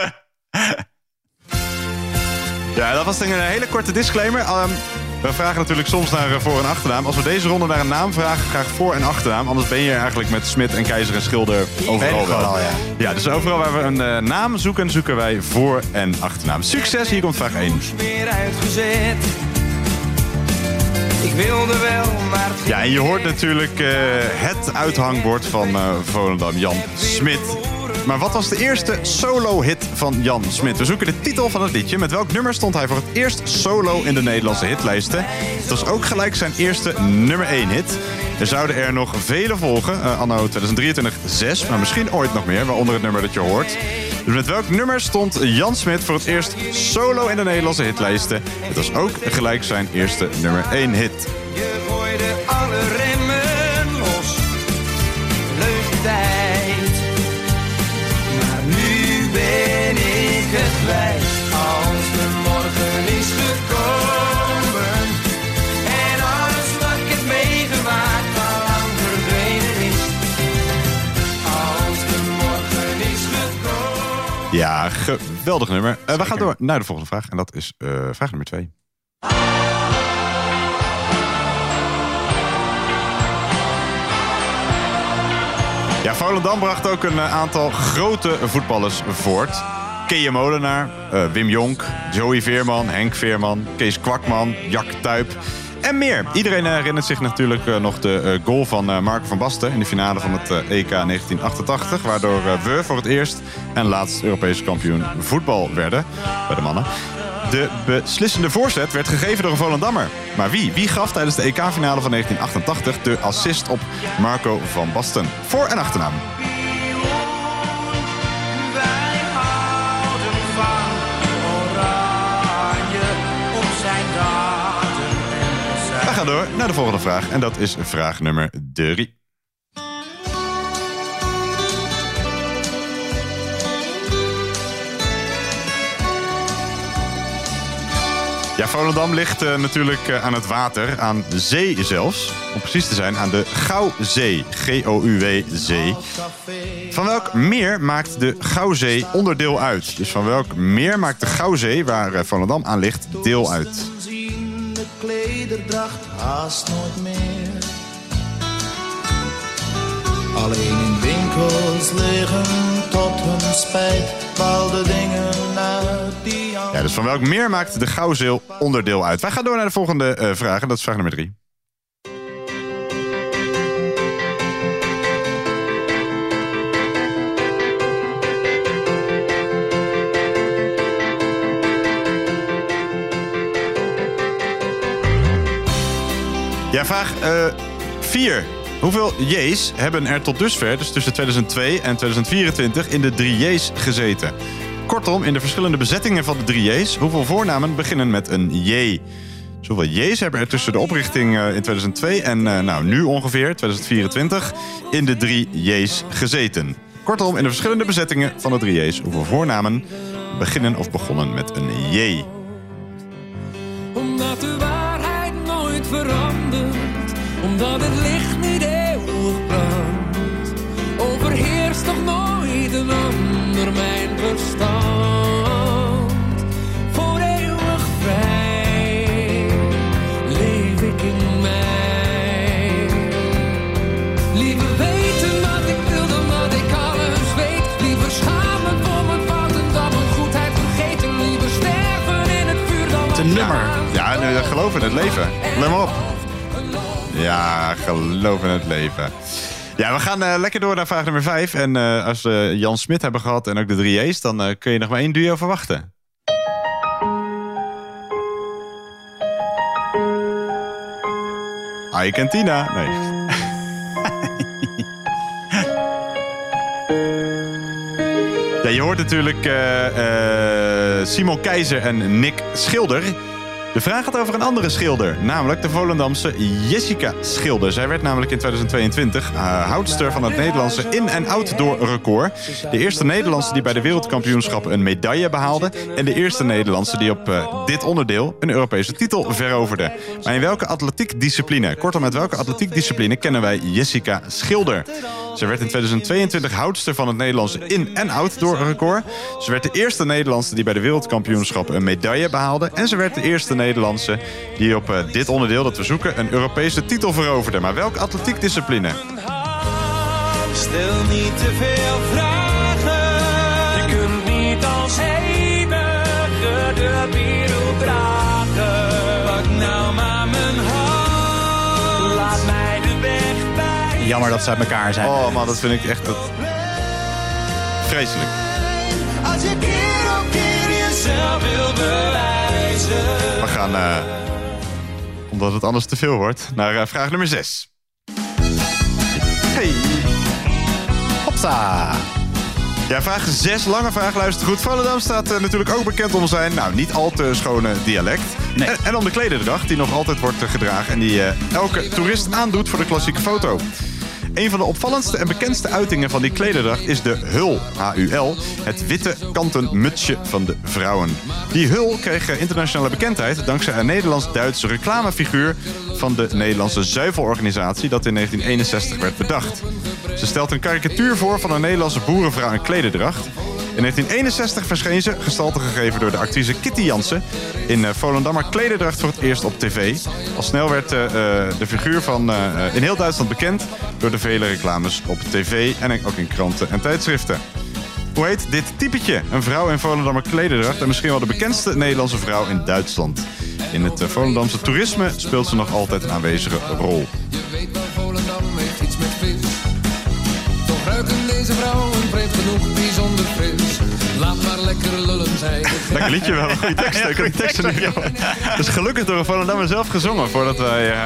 Ja, dat was een hele korte disclaimer. Um, we vragen natuurlijk soms naar uh, voor- en achternaam. Als we deze ronde naar een naam vragen, graag voor- en achternaam. Anders ben je eigenlijk met Smit en Keizer en Schilder overal wel. Ja. ja, dus overal waar we een uh, naam zoeken, zoeken wij voor- en achternaam. Succes, hier komt vraag één. Weer uitgezet. Ik wilde wel, maar het ja, en je hoort natuurlijk uh, het uithangbord van uh, Volendam, Jan Smit. Maar wat was de eerste solo-hit van Jan Smit? We zoeken de titel van het liedje. Met welk nummer stond hij voor het eerst solo in de Nederlandse hitlijsten? Het was ook gelijk zijn eerste nummer één hit. Er zouden er nog vele volgen, uh, anno tweeduizend drieëntwintig zes, maar misschien ooit nog meer, waaronder het nummer dat je hoort. Dus met welk nummer stond Jan Smit voor het eerst solo in de Nederlandse hitlijsten? Het was ook gelijk zijn eerste nummer één hit. alle remmen los. Leuke tijd. Maar nu ben ik het kwijt. Als de morgen is gekomen en alles wat ik heb meegemaakt al lang verdwenen is. Als de morgen is gekomen. Ja, geweldig nummer. Uh, we gaan door naar de volgende vraag. En dat is uh, vraag nummer twee. Ja, Volendam bracht ook een aantal grote voetballers voort. Keje Molenaar, uh, Wim Jonk, Joey Veerman, Henk Veerman, Kees Kwakman, Jack Tuyp en meer. Iedereen herinnert zich natuurlijk uh, nog de uh, goal van uh, Marco van Basten in de finale van het uh, E K negentien achtentachtig... waardoor uh, we voor het eerst en laatst Europees kampioen voetbal werden bij de mannen. De beslissende voorzet werd gegeven door een Volendammer. Maar wie? Wie gaf tijdens de E K-finale van negentien achtentachtig de assist op Marco van Basten? Voor- en achternaam. We gaan door naar de volgende vraag. En dat is vraag nummer drie. Ja, Volendam ligt uh, natuurlijk uh, aan het water, aan zee zelfs. Om precies te zijn, aan de Gouwzee. G O U W Zee. Van welk meer maakt de Gouwzee onderdeel uit? Dus van welk meer maakt de Gouwzee, waar uh, Volendam aan ligt, deel uit? De klederdracht haast nooit meer. Alleen in winkels liggen tot hun spijt bepaalde dingen uit die... Ja, dus van welk meer maakt de Gouwzee onderdeel uit? Wij gaan door naar de volgende uh, vraag en dat is vraag nummer drie. Ja, vraag vier. Uh, Hoeveel J's hebben er tot dusver, dus tussen tweeduizend twee en tweeduizend vierentwintig, in de drie J's gezeten? Kortom, in de verschillende bezettingen van de drie J's, hoeveel voornamen beginnen met een J? Zoveel J's hebben er tussen de oprichting uh, in tweeduizend twee en uh, nou, nu ongeveer, tweeduizend vierentwintig, in de drie J's gezeten. Kortom, in de verschillende bezettingen van de drie J's, hoeveel voornamen beginnen of begonnen met een J? Omdat de waarheid nooit verandert, omdat het licht niet eeuwig brandt, overheerst toch nooit een ander mijn verstand. Voor eeuwig vrij leef ik in mij. Liever weten wat ik wil dan wat ik alles weet. Liever schamen voor mijn fouten dan mijn goedheid vergeten. Liever sterven in het vuur dan het een nummer. Ja, nu, geloof in het leven. Let maar op. Ja, geloof in het leven. Ja, we gaan uh, lekker door naar vraag nummer vijf. En uh, als we uh, Jan Smit hebben gehad en ook de drie J's... dan uh, kun je nog maar één duo verwachten. Ike en Tina. Nee. Ja, je hoort natuurlijk uh, uh, Simon Keizer en Nick Schilder. De vraag gaat over een andere schilder, namelijk de Volendamse Jessica Schilder. Zij werd namelijk in tweeduizend tweeëntwintig uh, houdster van het Nederlandse in- en outdoor record. De eerste Nederlandse die bij de wereldkampioenschappen een medaille behaalde. En de eerste Nederlandse die op uh, dit onderdeel een Europese titel veroverde. Maar in welke atletiekdiscipline, kortom met welke atletiekdiscipline kennen wij Jessica Schilder? Ze werd in tweeduizend tweeëntwintig houdster van het Nederlandse in- en outdoor record. Ze werd de eerste Nederlandse die bij de wereldkampioenschappen een medaille behaalde. En ze werd de eerste Nederlandse die op uh, dit onderdeel dat we zoeken een Europese titel veroverde. Maar welke atletiekdiscipline? Stel niet te veel vragen. Je kunt niet als eeuwige de wereld dragen. Pak nou maar mijn hand. Laat mij de weg bij. Jammer dat ze uit elkaar zijn. Oh man, dat vind ik echt dat... vreselijk. Als je keer op keer jezelf wil bewijzen. We gaan, uh, omdat het anders te veel wordt, naar uh, vraag nummer zes. Hey. Hopsa. Ja, vraag zes, lange vraag, luister goed. Volendam staat uh, natuurlijk ook bekend om zijn, nou, niet al te schone dialect. Nee. En, en om de klederdracht, die nog altijd wordt uh, gedragen... en die uh, elke toerist aandoet voor de klassieke foto. Een van de opvallendste en bekendste uitingen van die klederdracht is de hul, H U L, het witte kanten mutsje van de vrouwen. Die hul kreeg internationale bekendheid dankzij een Nederlands-Duitse reclamefiguur van de Nederlandse zuivelorganisatie dat in negentien eenenzestig werd bedacht. Ze stelt een karikatuur voor van een Nederlandse boerenvrouw in klederdracht. In negentien eenenzestig verscheen ze, gestalte gegeven door de actrice Kitty Jansen, in uh, Volendammer klederdracht voor het eerst op tv. Al snel werd uh, de figuur van uh, in heel Duitsland bekend door de vele reclames op tv en ook in kranten en tijdschriften. Hoe heet dit typetje? Een vrouw in Volendammer klederdracht en misschien wel de bekendste Nederlandse vrouw in Duitsland. In het uh, Volendamse toerisme speelt ze nog altijd een aanwezige rol. Je weet wel, Volendam heeft iets met vis. Toch ruiken deze vrouwen vreemd genoeg bijzonder fris. Laat maar lekker lullen zijn. Lekker liedje wel, goede tekst. Ja, goede tekst. Dus gelukkig door een Volendammer zelf gezongen voordat wij... Uh...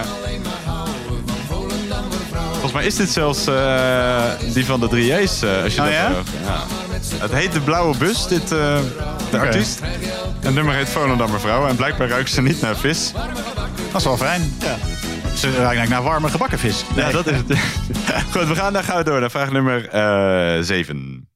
Volgens mij is dit zelfs uh, die van de drie J's. Uh, als je oh, dat ja? ja. Het heet De Blauwe Bus, dit, uh, de okay. artiest. Het nummer heet Volendammer Vrouw en blijkbaar ruikt ze niet naar vis. Dat is wel fijn. Ja. Ze ruikt eigenlijk naar warme gebakken vis. Nee. Ja, dat is het. Goed, we gaan daar gauw door naar vraag nummer zeven.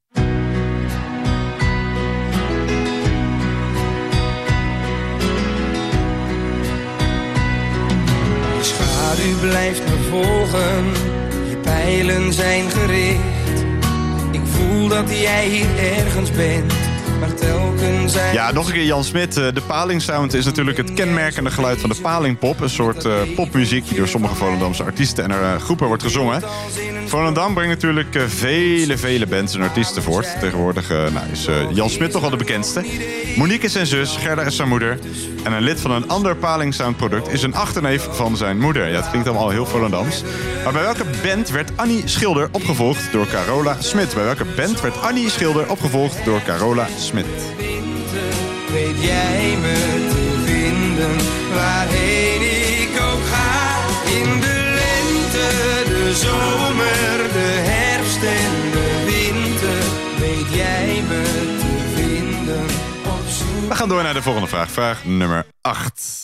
Je schaduw blijft me volgen, je pijlen zijn gericht. Ik voel dat jij hier ergens bent, maar telkens zijn... Ja, nog een keer Jan Smit. De palingsound is natuurlijk het kenmerkende geluid van de palingpop. Een soort uh, popmuziek die door sommige Volendamse artiesten en uh, groepen wordt gezongen. Volendam brengt natuurlijk uh, vele, vele bands en artiesten voort. Tegenwoordig uh, nou, is uh, Jan Smit toch wel de bekendste. Monique is zijn zus, Gerda is zijn moeder. En een lid van een ander palingsound product is een achterneef van zijn moeder. Ja, het klinkt allemaal heel Volendams. Maar bij welke band werd Annie Schilder opgevolgd door Carola Smit? Bij welke band werd Annie Schilder opgevolgd door Carola Smit? Weet jij me te vinden, waarheen ik ook ga. In de lente, de zomer, de herfst en de winter. Weet jij me te vinden op zoek. We gaan door naar de volgende vraag. Vraag nummer acht.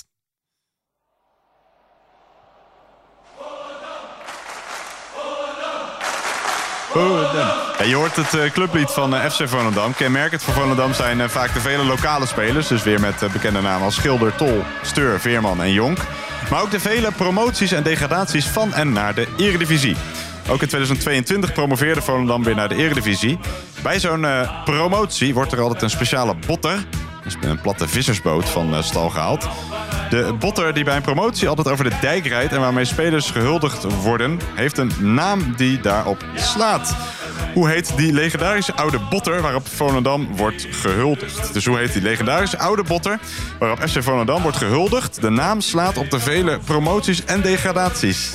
Ja, je hoort het uh, clublied van uh, F C Volendam. Kenmerkend voor Volendam zijn uh, vaak de vele lokale spelers. Dus weer met uh, bekende namen als Schilder, Tol, Steur, Veerman en Jonk. Maar ook de vele promoties en degradaties van en naar de Eredivisie. Ook in tweeduizend tweeëntwintig promoveerde Volendam weer naar de Eredivisie. Bij zo'n uh, promotie wordt er altijd een speciale botter, dus een platte vissersboot, van uh, stal gehaald. De botter die bij een promotie altijd over de dijk rijdt en waarmee spelers gehuldigd worden, heeft een naam die daarop slaat. Hoe heet die legendarische oude botter waarop Volendam wordt gehuldigd? Dus hoe heet die legendarische oude botter waarop F C Volendam wordt gehuldigd? De naam slaat op de vele promoties en degradaties.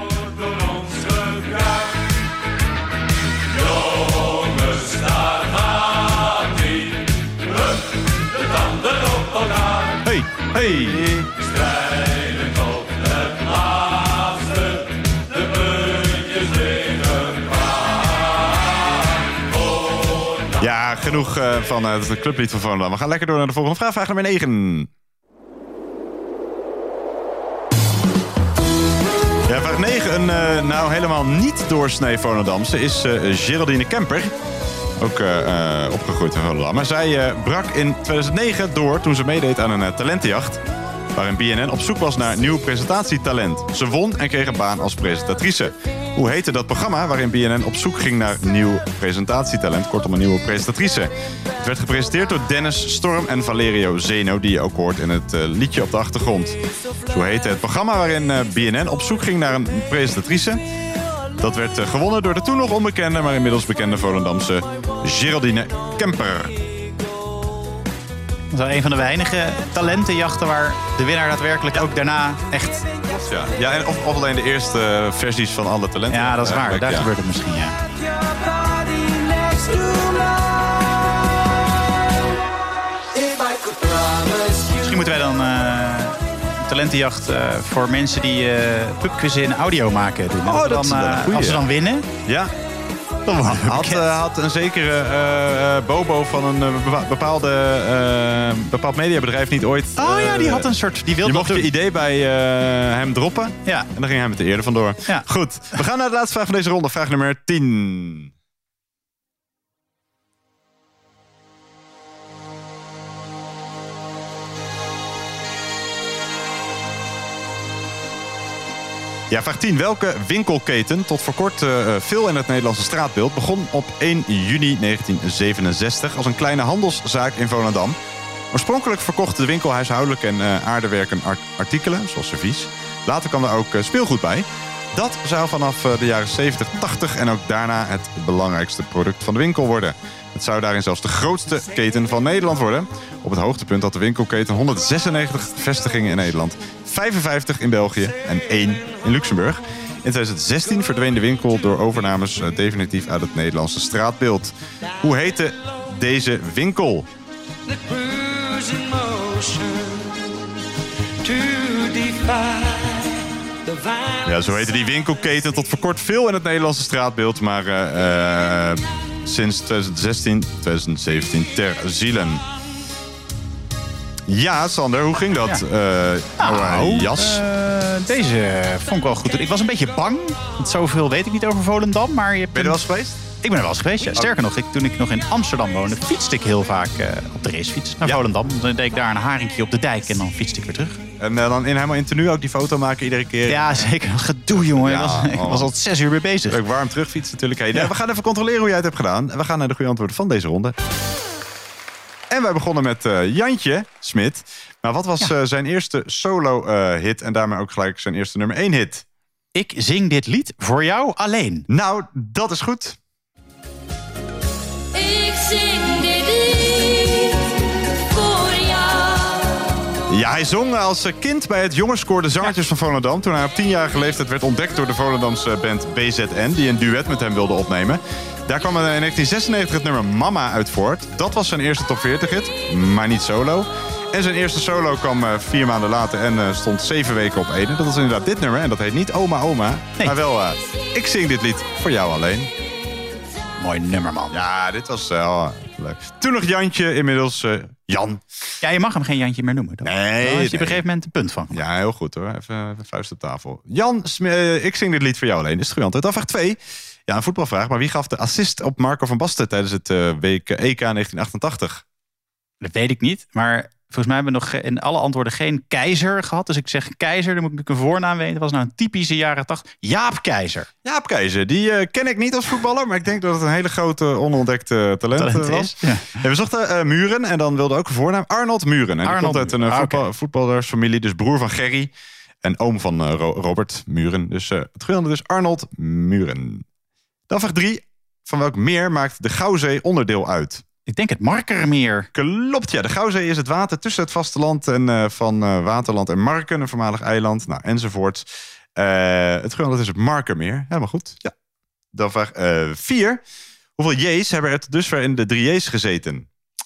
Hey, hey. Strijden tot het laatste, de puntjes liggen klaar. Ja, genoeg uh, van uh, het clublied van Volendam. We gaan lekker door naar de volgende vraag. Vraag nummer negen. Ja, vraag negen. Een uh, nou helemaal niet doorsnee Volendamse is uh, Geraldine Kemper. Ook uh, uh, opgegroeid in Volendam. Maar zij uh, brak in tweeduizend negen door toen ze meedeed aan een uh, talentenjacht, waarin B N N op zoek was naar nieuw presentatietalent. Ze won en kreeg een baan als presentatrice. Hoe heette dat programma waarin B N N op zoek ging naar nieuw presentatietalent? Kortom, een nieuwe presentatrice. Het werd gepresenteerd door Dennis Storm en Valerio Zeno, die je ook hoort in het uh, liedje op de achtergrond. Zo heette het programma waarin uh, B N N op zoek ging naar een presentatrice. Dat werd uh, gewonnen door de toen nog onbekende, maar inmiddels bekende Volendamse Geraldine Kemper. Dat is een van de weinige talentenjachten waar de winnaar daadwerkelijk ook daarna echt... Ja, ja en of, of alleen de eerste versies van alle talenten. Ja, dat is waar. Daar ja. gebeurt het misschien, ja. Misschien moeten wij dan uh, een talentenjacht uh, voor mensen die uh, pubquizzen in audio maken doen. Oh, als, dat dan, uh, is een goeie. Als ze dan winnen, ja. Had, uh, had een zekere uh, uh, Bobo van een uh, bepaalde, uh, bepaald mediabedrijf niet ooit... Uh, oh ja, die had een soort... Die wilde je mocht je idee bij uh, hem droppen. Ja. En dan ging hij met de eerder vandoor. Ja. Goed, we gaan naar de laatste vraag van deze ronde. Vraag nummer tien. Ja, vraag tien. Welke winkelketen, tot voor kort uh, veel in het Nederlandse straatbeeld, begon op één juni negentien zevenenzestig als een kleine handelszaak in Volendam? Oorspronkelijk verkocht de winkel huishoudelijke en uh, aardewerken art- artikelen, zoals servies. Later kwam er ook uh, speelgoed bij. Dat zou vanaf uh, de jaren zeventig, tachtig en ook daarna het belangrijkste product van de winkel worden. Het zou daarin zelfs de grootste keten van Nederland worden. Op het hoogtepunt had de winkelketen honderdzesennegentig vestigingen in Nederland, vijfenvijftig in België en één in Luxemburg. In tweeduizend zestien verdween de winkel door overnames uh, definitief uit het Nederlandse straatbeeld. Hoe heette deze winkel? Ja, zo heette die winkelketen tot voor kort veel in het Nederlandse straatbeeld, maar uh, uh, sinds tweeduizend zestien, tweeduizend zeventien ter zielen. Ja, Sander, hoe ging dat? Ja. Uh, nou, jas? Uh, deze vond ik wel goed. Ik was een beetje bang, want zoveel weet ik niet over Volendam. Maar je hebt ben je er wel eens geweest? Ik ben er wel eens geweest, ja. Sterker nog, ik, toen ik nog in Amsterdam woonde, fietste ik heel vaak uh, op de racefiets naar ja. Volendam. Dan deed ik daar een haringje op de dijk en dan fietste ik weer terug. En uh, dan in, helemaal in tenue ook die foto maken iedere keer? Ja, zeker. Gedoe, jongen. Ja, ik was, ik was al zes uur mee bezig. Ook warm terugfietsen natuurlijk. Hey, ja. We gaan even controleren hoe jij het hebt gedaan. We gaan naar de goede antwoorden van deze ronde. En wij begonnen met uh, Jantje Smit. Maar wat was ja. uh, zijn eerste solo-hit uh, en daarmee ook gelijk zijn eerste nummer één hit? Ik zing dit lied voor jou alleen. Nou, dat is goed. Ik zing dit lied voor jou. Ja, hij zong als kind bij het jongenskoor de Zangertjes ja. van Volendam. Toen hij op tienjarige leeftijd werd ontdekt door de Volendamse band B Z N... die een duet met hem wilde opnemen. Daar kwam in negentien zesennegentig het nummer Mama uit voort. Dat was zijn eerste top veertig hit, maar niet solo. En zijn eerste solo kwam uh, vier maanden later en uh, stond zeven weken op één. Dat was inderdaad dit nummer en dat heet niet Oma Oma. Nee. Maar wel, uh, ik zing dit lied voor jou alleen. Mooi nummer, man. Ja, dit was uh, oh, leuk. Toen nog Jantje, inmiddels uh, Jan. Ja, je mag hem geen Jantje meer noemen. Dan. Nee. Dan is je nee. op een gegeven moment een punt van. Ja, heel goed hoor. Even, even vuist op tafel. Jan, uh, ik zing dit lied voor jou alleen. Is het goede antwoord. Dan vraag twee. Ja, een voetbalvraag. Maar wie gaf de assist op Marco van Basten tijdens het uh, W K, E K negentien achtentachtig? Dat weet ik niet, maar... Volgens mij hebben we nog in alle antwoorden geen Keizer gehad. Dus ik zeg Keizer, dan moet ik natuurlijk een voornaam weten. Dat was nou een typische jaren tachtig. Jaap Keizer. Jaap Keizer, die uh, ken ik niet als voetballer. Maar ik denk dat het een hele grote onontdekte talent, talent was. Is, ja. Ja, we zochten uh, Muren en dan wilde ook een voornaam. Arnold Muren. En die Arnold komt uit een uh, voetbal, okay. voetballersfamilie. Dus broer van Gerry en oom van uh, Robert Muren. Dus uh, het goede antwoord is Arnold Muren. Dan vraag drie. Van welk meer maakt de Gouwzee onderdeel uit? Ik denk het Markermeer. Klopt, ja. De Gouwzee is het water tussen het vasteland en uh, van uh, Waterland en Marken, een voormalig eiland, nou, enzovoort. Uh, het groene is het Markermeer. Helemaal goed. Ja. Dan vraag uh, vier. Hoeveel J's hebben er tot dusver in de drie J's gezeten?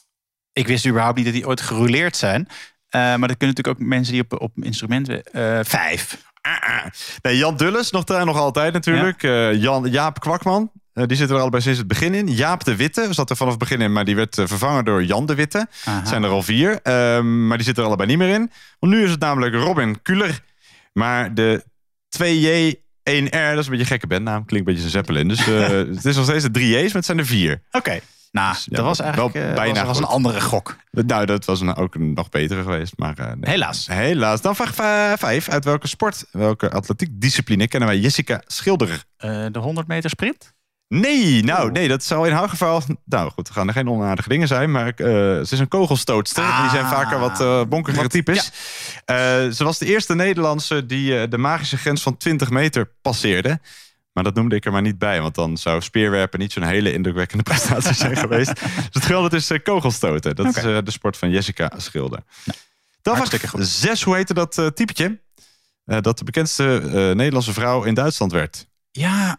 Ik wist überhaupt niet dat die ooit gerouleerd zijn. Uh, maar dat kunnen natuurlijk ook mensen die op, op instrumenten... Uh, vijf. Uh, uh. Nee, Jan Dulles, nog daar nog altijd natuurlijk. Ja. Uh, Jan, Jaap Kwakman. Uh, die zitten er allebei sinds het begin in. Jaap de Witte zat er vanaf het begin in, maar die werd uh, vervangen door Jan de Witte. Het zijn er al vier, uh, maar die zitten er allebei niet meer in. Want nu is het namelijk Robin Kuller. Maar de twee J, één R, dat is een beetje een gekke bandnaam. Klinkt een beetje een Zeppelin. Dus uh, het is nog steeds de drie J's, maar het zijn er vier. Oké. Okay. Nou, dus, ja, dat was eigenlijk wel uh, bijna was, was een andere gok. Nou, dat was een, ook een nog betere geweest. Maar, uh, nee. Helaas. Helaas. Dan vraag vijf. Uit welke sport, welke atletiekdiscipline kennen wij Jessica Schilder? Uh, de honderd meter sprint? Nee, nou, nee, dat zal in haar geval... Nou goed, er gaan er geen onaardige dingen zijn, maar uh, ze is een kogelstootster. Ah, die zijn vaker wat uh, bonkerige types. Ja. Uh, ze was de eerste Nederlandse die uh, de magische grens van twintig meter passeerde. Maar dat noemde ik er maar niet bij, want dan zou speerwerpen niet zo'n hele indrukwekkende prestatie zijn geweest. Dus het geldt is uh, kogelstoten. Dat okay. is uh, de sport van Jessica Schilder. Nou, dan vraag zes, hoe heette dat uh, typetje? Uh, dat de bekendste uh, Nederlandse vrouw in Duitsland werd. Ja...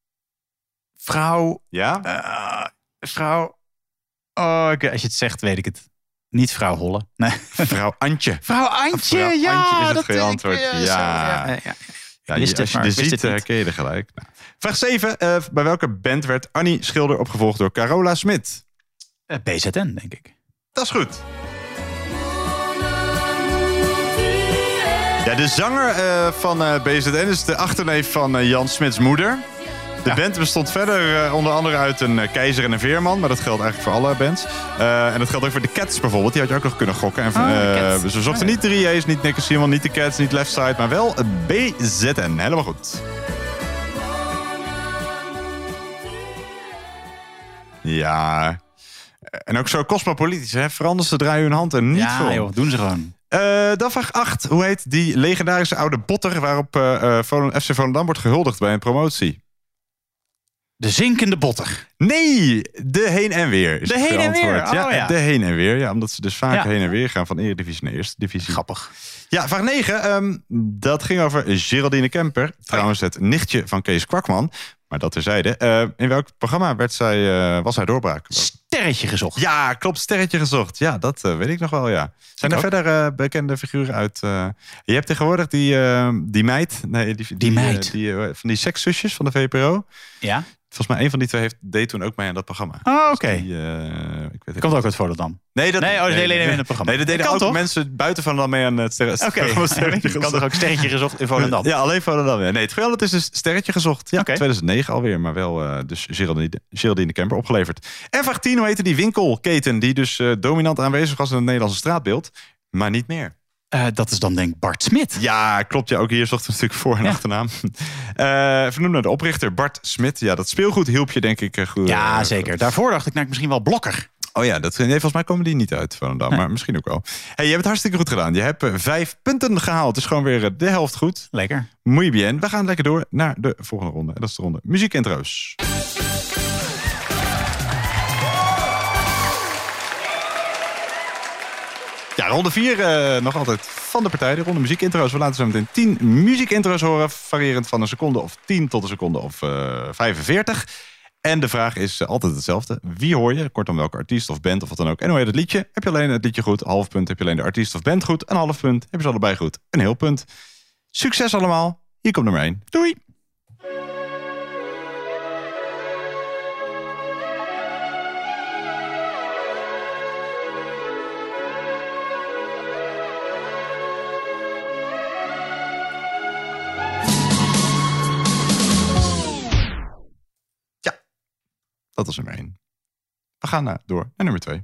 Vrouw... Ja? Uh, vrouw... Oh, okay. Als je het zegt, weet ik het. Niet vrouw Holle. Nee. Vrouw Antje. Vrouw Antje, vrouw ja. Antje is het dat goede antwoord. Ik, uh, ja. Zo, ja, ja, ja. Ja, Wist je, het, als je maar de ik wist ziet, het niet. herken je er gelijk. Nou. Vraag zeven. Uh, bij welke band werd Annie Schilder opgevolgd door Carola Smit? Uh, B Z N, denk ik. Dat is goed. Ja, de zanger uh, van uh, B Z N is de achterneef van uh, Jan Smits moeder. De ja. band bestond verder uh, onder andere uit een uh, keizer en een veerman. Maar dat geldt eigenlijk voor alle bands. Uh, en dat geldt ook voor de Cats bijvoorbeeld. Die had je ook nog kunnen gokken. En, uh, oh, ze zochten oh, ja. niet drie A's, niet Nicky Simon, niet de Cats, niet Left Side. Maar wel B Z N. Helemaal goed. Ja. En ook zo cosmopolitisch, hè? Verander ze, draaien hun hand en niet ja, voor. Joh, doen ze gewoon. Uh, dan vraag acht. Hoe heet die legendarische oude botter waarop uh, uh, F C Volendam wordt gehuldigd bij een promotie? De zinkende botter. Nee, de heen en weer. Is de heen en weer? Oh, ja, ja, de heen en weer. Ja, omdat ze dus vaak ja. heen en weer gaan van Eredivisie naar Eerste Divisie. Grappig. Ja, vraag negen. Um, dat ging over Geraldine Kemper. Trouwens het nichtje van Kees Kwakman. Maar dat terzijde. Uh, in welk programma werd zij, uh, was zij doorbraak? Sterretje gezocht. Ja, klopt. Sterretje gezocht. Ja, dat uh, weet ik nog wel, ja. Zijn ik er ook. verder uh, bekende figuren uit... Uh, je hebt tegenwoordig die, uh, die meid... Nee, die, die, die meid. Uh, die, uh, van die sekszusjes van de V P R O. Ja. Volgens mij een van die twee heeft, deed toen ook mee aan dat programma. Oh, oké. Okay. Dus uh, komt ook uit Volendam. Nee, dat nee, oh, dat nee, deden nee, nee, in het programma. Nee, dat deden ook toch? mensen buiten Volendam mee aan het sterretje. Oké, okay. Je kan toch ook sterretje gezocht in Volendam? Ja, alleen Volendam. Ja. Nee, het geweld is dus sterretje gezocht. Ja, okay. tweeduizend negen alweer, maar wel uh, dus Geraldine, Geraldine Kemper opgeleverd. En vraag tien, hoe heette die winkelketen die dus uh, dominant aanwezig was in het Nederlandse straatbeeld, maar niet meer? Uh, dat is dan denk ik Bart Smit. Ja, klopt. Ja, ook hier zocht we natuurlijk voor- en ja. achternaam. Uh, vernoemd naar de oprichter Bart Smit. Ja, dat speelgoed hielp je denk ik goed. Ja, uh, zeker. Goed. Daarvoor dacht ik nou, misschien wel Blokker. Oh ja, dat, nee, volgens mij komen die niet uit Volendam, nee. maar misschien ook wel. Hey, je hebt het hartstikke goed gedaan. Je hebt uh, vijf punten gehaald. Het is gewoon weer uh, de helft goed. Lekker. Muy bien. We gaan lekker door naar de volgende ronde. En dat is de ronde muziekintro's. Ja, ronde vier uh, nog altijd van de partij. De ronde muziekintro's. We laten zo meteen tien muziekintro's horen. Variërend van een seconde of tien tot een seconde of uh, vijfenveertig. En de vraag is uh, altijd hetzelfde. Wie hoor je? Kortom, welke artiest of band of wat dan ook. En hoe heet het liedje? Heb je alleen het liedje goed? Een half punt. Heb je alleen de artiest of band goed? Een half punt. Heb je ze allebei goed? Een heel punt. Succes allemaal. Hier komt nummer één. Doei! Dat was nummer één. We gaan uh, door naar nummer twee.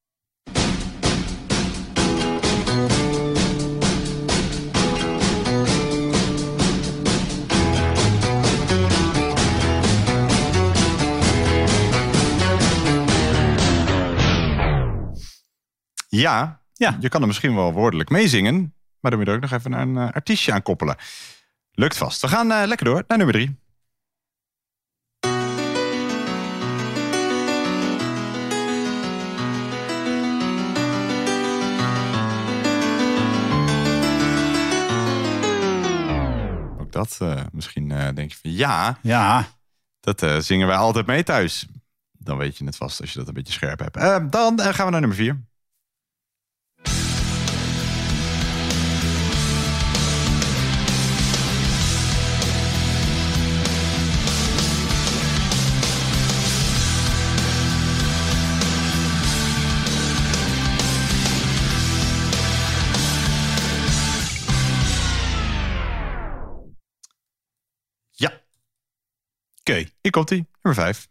Ja, ja, je kan er misschien wel woordelijk meezingen, maar dan moet je er ook nog even naar een uh, artiestje aan koppelen. Lukt vast. We gaan uh, lekker door naar nummer drie. Dat uh, misschien uh, denk je van ja, ja. dat uh, zingen wij altijd mee thuis. Dan weet je het vast als je dat een beetje scherp hebt. Uh, dan uh, gaan we naar nummer vier. Oké, okay, hier komt ie. Nummer vijf.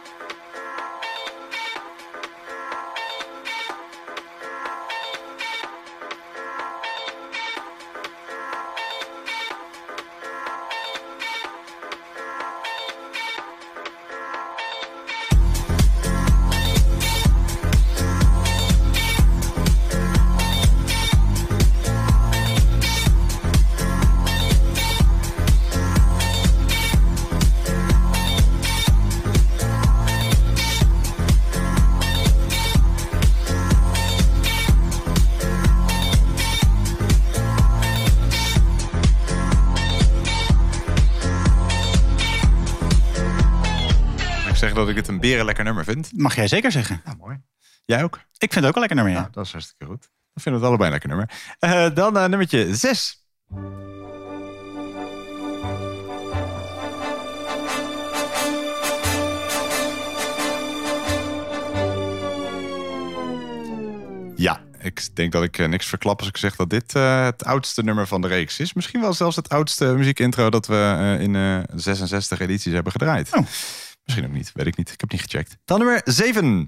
Dat ik het een beren lekker nummer vind. Mag jij zeker zeggen. Ja, mooi. Jij ook? Ik vind het ook een lekker nummer, ja. Nou, dat is hartstikke goed. Dan vinden we het allebei een lekker nummer. Uh, dan uh, nummertje zes. ik denk dat ik uh, niks verklap als ik zeg dat dit uh, het oudste nummer van de reeks is. Misschien wel zelfs het oudste muziekintro dat we uh, in uh, zesenzestig edities hebben gedraaid. Oh. Misschien ook niet, weet ik niet. Ik heb niet gecheckt. Dan nummer zeven.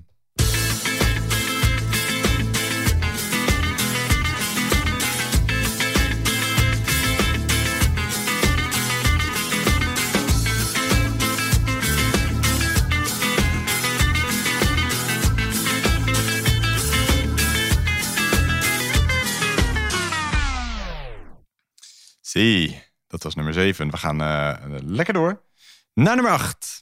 Zie, dat was nummer zeven. We gaan uh, lekker door naar nummer acht.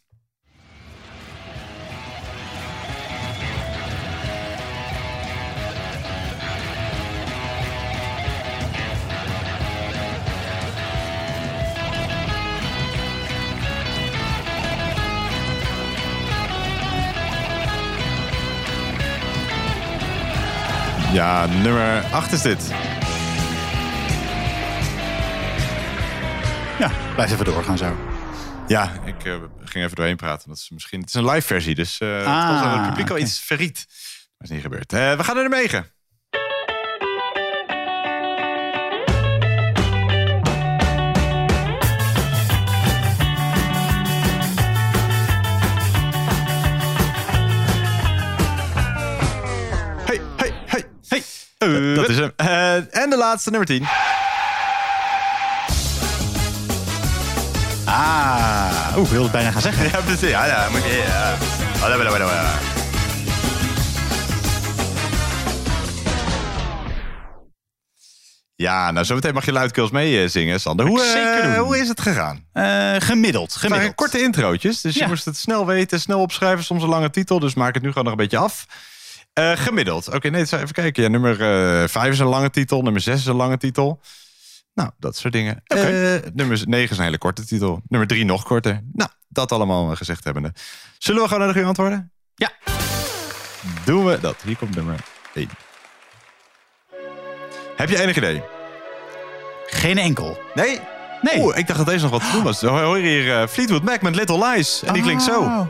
Ja, nummer acht is dit. Ja, blijf even doorgaan zo. Ja, ik uh, ging even doorheen praten. Dat is misschien, het is een live versie, dus uh, ah, het was aan het publiek al okay. iets verriet. Dat is niet gebeurd. Uh, we gaan naar nummer negen. Hey, hey, hey, hey. Uh, dat is hem. Uh, en de laatste, nummer tien. Ah, oeh, ik wilde het bijna gaan zeggen. Ja, precies. Ja, ja, moet je... Ja. Ja, nou, zometeen mag je luidkeels mee zingen, Sander. Hoe, uh, hoe is het gegaan? Uh, gemiddeld, gemiddeld. Het korte introotjes, dus ja. Je moest het snel weten, snel opschrijven. Soms een lange titel, dus maak het nu gewoon nog een beetje af. Uh, gemiddeld. Oké, okay, nee, even kijken. Ja, nummer uh, vijf is een lange titel, nummer zes is een lange titel. Nou, dat soort dingen. Okay. Uh, nummer negen is een hele korte titel. Nummer drie nog korter. Nou, dat allemaal gezegd hebbende. Zullen we gewoon naar de goede antwoorden? Ja. Doen we dat. Hier komt nummer één. Heb je enig idee? Geen enkel. Nee? Nee. Oeh, ik dacht dat deze nog wat te doen was. We horen hier uh, Fleetwood Mac met Little Lies. En die oh. klinkt zo.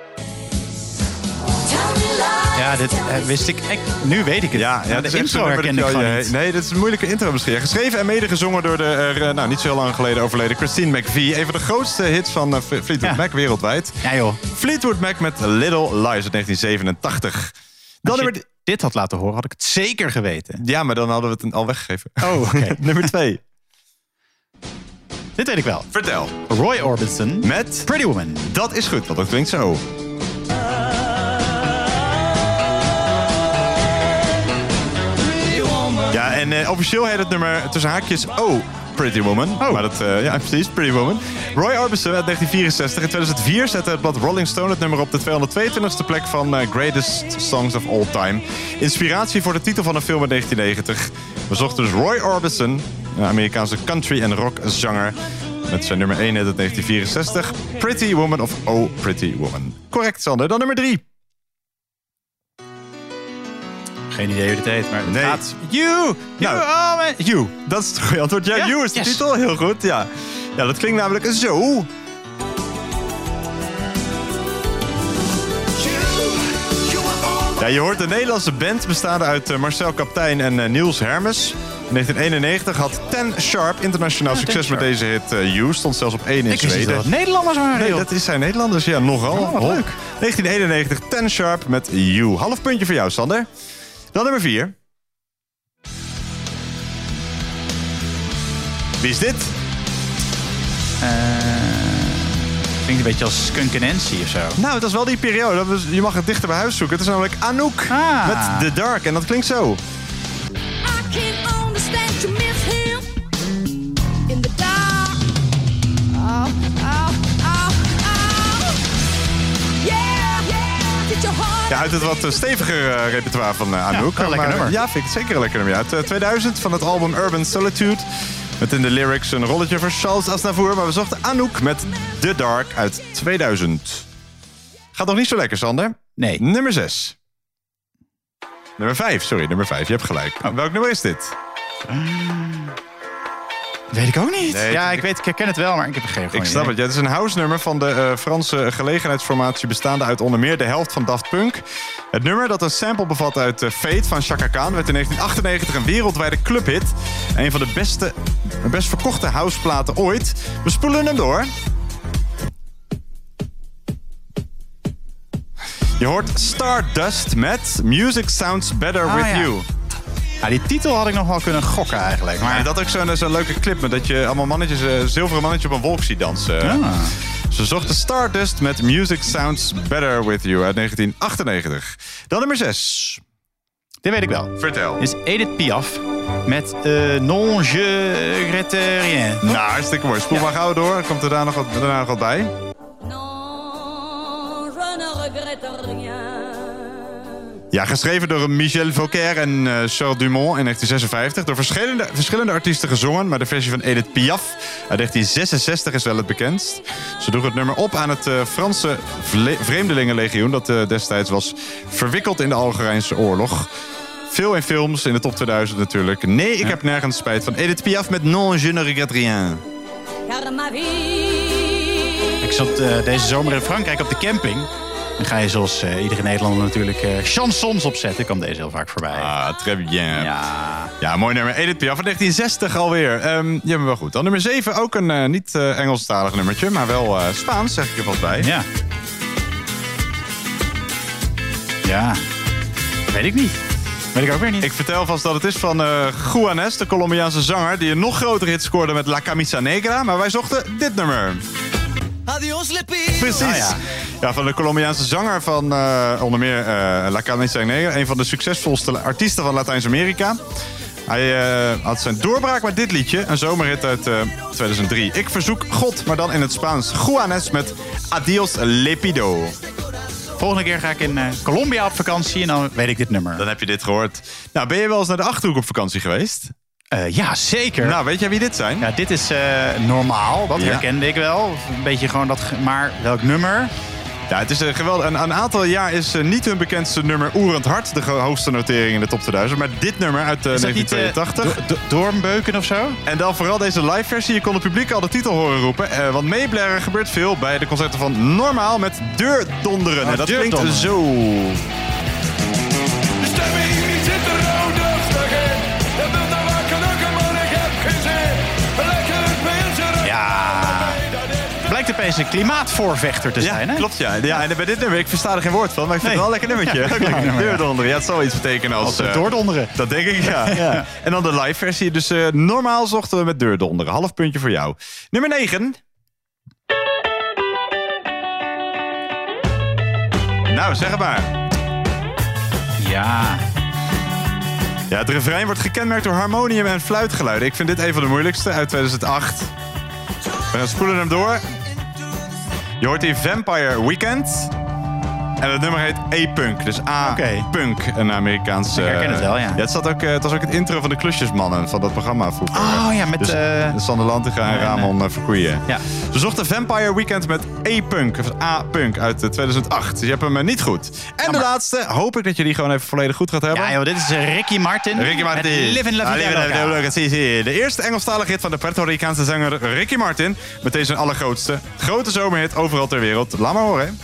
Ja, dit uh, wist ik. ik. Nu weet ik het. Ja, ja, de intro herkende ik gewoon niet. Nee, dit is een moeilijke intro misschien. Geschreven en medegezongen door de, uh, nou, niet zo heel lang geleden overleden Christine McVie. Een van de grootste hits van uh, Fleetwood ja. Mac wereldwijd. Ja, joh. Fleetwood Mac met Little Lies uit negentien zevenentachtig. Dan Als je nummer... dit had laten horen, had ik het zeker geweten. Ja, maar dan hadden we het al weggegeven. Oh, oké. Okay. Nummer twee. Dit weet ik wel. Vertel. Roy Orbison met Pretty Woman. Dat is goed, want dat klinkt zo. Ja, en uh, officieel heet het nummer tussen haakjes Oh, Pretty Woman. Oh. Maar dat, uh, ja, precies, Pretty Woman. Roy Orbison uit negentien vierenzestig. In tweeduizend vier zette het blad Rolling Stone het nummer op de tweehonderdtweeëntwintigste plek van uh, Greatest Songs of All Time. Inspiratie voor de titel van een film uit negentien negentig. We zochten dus Roy Orbison, een Amerikaanse country- en rockzanger, met zijn nummer één uit negentien vierenzestig. Pretty Woman of Oh, Pretty Woman. Correct, Sander. Dan nummer drie. Geen idee hoe het heet, maar het nee. gaat... You! You, nou, oh man. You. Dat is het goede antwoord. Ja, ja, You is de yes. titel. Heel goed, ja. Ja, dat klinkt namelijk zo. Ja, je hoort de Nederlandse band bestaande uit uh, Marcel Kaptein en uh, Niels Hermes. In negentien eenennegentig had Ten Sharp internationaal ja, succes met deze hit uh, You. Stond zelfs op één in Ik Zweden. Ik wist dat Nederlanders waren. Nee, dat is zijn Nederlanders. Ja, nogal. Oh, wat leuk. negentien eenennegentig, Ten Sharp met You. Half puntje voor jou, Sander. Dan nummer vier. Wie is dit? Uh, klinkt een beetje als Skunk Nancy of zo. Nou, dat is wel die periode. Dat was, je mag het dichter bij huis zoeken. Het is namelijk Anouk ah. met The Dark. En dat klinkt zo. Ja, uit het wat steviger uh, repertoire van uh, Anouk. Ja, lekker nummer. Ja, vind ik zeker een lekker nummer. Uit uh, tweeduizend van het album Urban Solitude. Met in de lyrics een rolletje voor Charles Aznavour. Maar we zochten Anouk met The Dark uit tweeduizend. Gaat nog niet zo lekker, Sander? Nee. Nummer zes. Nummer vijf, sorry, nummer vijf. Je hebt gelijk. Oh. Welk nummer is dit? Weet ik ook niet. Nee, ja, ik- ik weet, ik herken het wel, maar ik heb er geen Ik snap het. Ja, het is een house-nummer van de uh, Franse gelegenheidsformatie... bestaande uit onder meer de helft van Daft Punk. Het nummer dat een sample bevat uit uh, Fate van Chaka Khan... werd in negentien achtennegentig een wereldwijde clubhit. Een van de beste, best verkochte houseplaten ooit. We spoelen hem door. Je hoort Stardust met Music Sounds Better Ah, With ja. You. Ja, die titel had ik nog wel kunnen gokken eigenlijk. Maar Maar dat ook zo'n zo'n leuke clip met dat je allemaal mannetjes, uh, zilveren mannetje op een wolk ziet dansen. Ah. Ze zochten Stardust met Music Sounds Better With You uit negentien achtennegentig. Dan nummer zes. dit weet ik wel. Vertel. Is Edith Piaf met uh, Non je regrette rien. Nou, hartstikke mooi. Spoel maar gauw door. Komt er daar nog wat, daarna nog wat bij? Non, je ne regrette rien. Ja, geschreven door Michel Faucaire en uh, Charles Dumont in negentien zesenvijftig. Door verschillende, verschillende artiesten gezongen. Maar de versie van Edith Piaf uit negentien zesenzestig is wel het bekendst. Ze droeg het nummer op aan het uh, Franse vle- Vreemdelingenlegioen... dat uh, destijds was verwikkeld in de Algerijnse oorlog. Veel in films, in de top tweeduizend natuurlijk. Nee, ik ja. heb nergens spijt van. Edith Piaf met Non, je ne regrette rien. Car ma vie. Ik zat uh, deze zomer in Frankrijk op de camping. Dan ga je zoals uh, iedere Nederlander natuurlijk uh, chansons opzetten. Kwam deze heel vaak voorbij. Ah, très bien. Ja, ja mooi nummer. Edith Piaf van negentien zestig alweer. Um, je bent wel goed. Dan nummer zeven, ook een uh, niet uh, Engelstalig nummertje, maar wel uh, Spaans, zeg ik er vast bij. Ja. Ja. Weet ik niet. Weet ik ook weer niet. Ik vertel vast dat het is van uh, Juanes, de Colombiaanse zanger... die een nog grotere hit scoorde met La Camisa Negra. Maar wij zochten dit nummer. Adios, le pido. Precies. Ah, ja. Ja, van de Colombiaanse zanger van uh, onder meer uh, La Camisa Negra. Een van de succesvolste artiesten van Latijns-Amerika. Hij uh, had zijn doorbraak met dit liedje. Een zomerhit uit uh, tweeduizend drie. Ik verzoek God, maar dan in het Spaans. Juanes met Adios, le pido. Volgende keer ga ik in uh, Colombia op vakantie en dan weet ik dit nummer. Dan heb je dit gehoord. Nou, ben je wel eens naar de Achterhoek op vakantie geweest? Uh, ja, zeker. Nou, weet jij wie dit zijn? Ja, dit is uh, normaal. Dat Ja. herkende ik wel. Een beetje gewoon dat... ge- Maar welk nummer? Ja, het is uh, geweldig. Een, een aantal jaar is uh, niet hun bekendste nummer Oerend Hart... de hoogste notering in de top tweeduizend. Maar dit nummer uit uh, Is dat negentien niet uh, tweeëntachtig. Do- Do- Doorbeuken of zo? En dan vooral deze live versie. Je kon het publiek al de titel horen roepen. Uh, want meeblaren gebeurt veel bij de concerten van Normaal met Deurdonderen. Oh, en dat Deurdonderen. klinkt zo. De stemming die zit er roodachtig in. Je wilt daar wakker lukken, maar ik heb geen zin. Lekker het mensen. Ja. Blijkt opeens een klimaatvoorvechter te zijn, Ja, hè? klopt ja. ja. En bij dit nummer, ik versta er geen woord van, maar ik vind Nee. het wel een lekker nummertje. Ja, ook lekker nummer, ja. Deurdonderen, ja, het zal iets betekenen als... Als we uh, doordonderen. Dat denk ik, ja. Ja. En dan de live versie. Dus uh, normaal zochten we met Deurdonderen. Half puntje voor jou. Nummer negen. Nou, zeg het maar. Ja. Ja, het refrein wordt gekenmerkt door harmonium en fluitgeluiden. Ik vind dit een van de moeilijkste uit tweeduizend acht. We gaan spoelen hem door. Je hoort hier Vampire Weekend. En het nummer heet A-Punk. Dus A-Punk, een Amerikaans... Ik herken uh, het wel, ja. ja het, zat ook, uh, het was ook het intro van de Klusjesmannen van dat programma vroeger. Oh ja, met... Dus, uh, Sander Lantinga en nee, Ramon nee. Verkoeien. Ja. Ze zochten Vampire Weekend met A-Punk, of A-Punk uit uh, tweeduizend acht. Dus je hebt hem uh, niet goed. En Jammer. de laatste, hoop ik dat je die gewoon even volledig goed gaat hebben. Ja, joh, dit is uh, Ricky Martin. Ricky Martin. Met Live in La Ah, Vida Live in La Vida Loca. Loca. Si, si. De eerste Engelstalige hit van de Puerto Ricaanse zanger Ricky Martin. Meteen zijn allergrootste. Grote zomerhit overal ter wereld. Laat maar horen.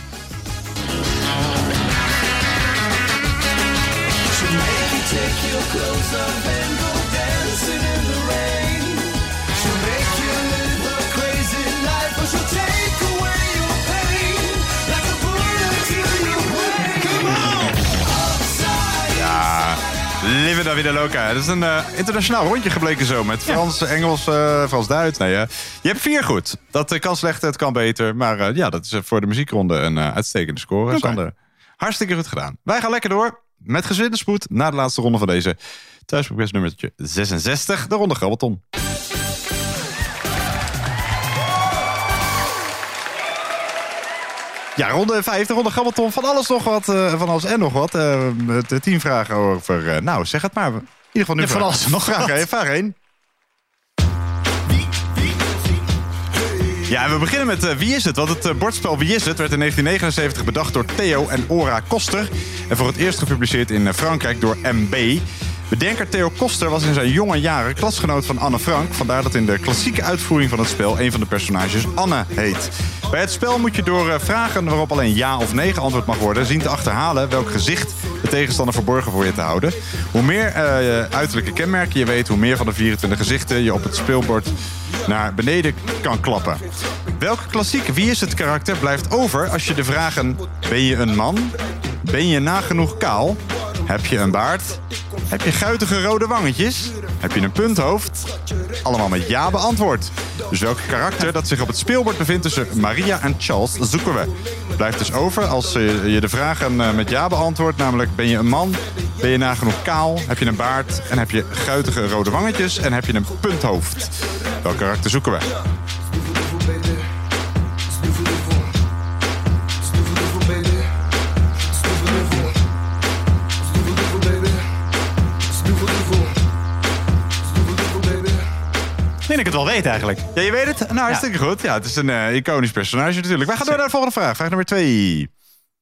Take your clothes off and go dancing in the rain. She'll make you live a crazy life, but she'll take away your pain like a bullet to your brain. Come on, outside. Ja, Live in La Vida Loca. Het is een uh, internationaal rondje gebleken zo. Met Frans, Engels, uh, Frans-Duits. Nee, uh, je hebt vier goed. Dat uh, kan slechter, het kan beter. Maar uh, ja, dat is uh, voor de muziekronde een uh, uitstekende score. Okay. Sander, hartstikke goed gedaan. Wij gaan lekker door. Met gezwinde spoed naar de laatste ronde van deze thuisprogres nummertje zesenzestig. De ronde Grabbelton. Ja, ronde vijf, de ronde Grabbelton. Van alles nog wat, uh, van alles en nog wat. Uh, de tien vragen over, uh, nou zeg het maar. In ieder geval nu Ja, van alles nog vraag één. Vraag één. Ja, en we beginnen met uh, Wie is het? Want het uh, bordspel Wie is het werd in negentien negenenzeventig bedacht door Theo en Ora Koster. En voor het eerst gepubliceerd in uh, Frankrijk door M B. Bedenker Theo Koster was in zijn jonge jaren klasgenoot van Anne Frank. Vandaar dat in de klassieke uitvoering van het spel een van de personages Anne heet. Bij het spel moet je door vragen waarop alleen ja of nee geantwoord mag worden zien te achterhalen welk gezicht de tegenstander verborgen voor je te houden. Hoe meer uh, uiterlijke kenmerken je weet, hoe meer van de vierentwintig gezichten je op het speelbord naar beneden kan klappen. Welke klassiek wie is het karakter blijft over als je de vragen: ben je een man? Ben je nagenoeg kaal? Heb je een baard? Heb je guitige rode wangetjes? Heb je een punthoofd? Allemaal met ja beantwoord. Dus welk karakter dat zich op het speelbord bevindt tussen Maria en Charles zoeken we. Blijft dus over als je de vragen met ja beantwoordt. Namelijk, ben je een man? Ben je nagenoeg kaal? Heb je een baard? En heb je guitige rode wangetjes? En heb je een punthoofd? Welk karakter zoeken we? Ik denk dat ik het wel weet eigenlijk. Ja, je weet het? Nou, hartstikke ja. goed. Ja, het is een uh, iconisch personage natuurlijk. Wij gaan door naar de volgende vraag. Vraag nummer twee.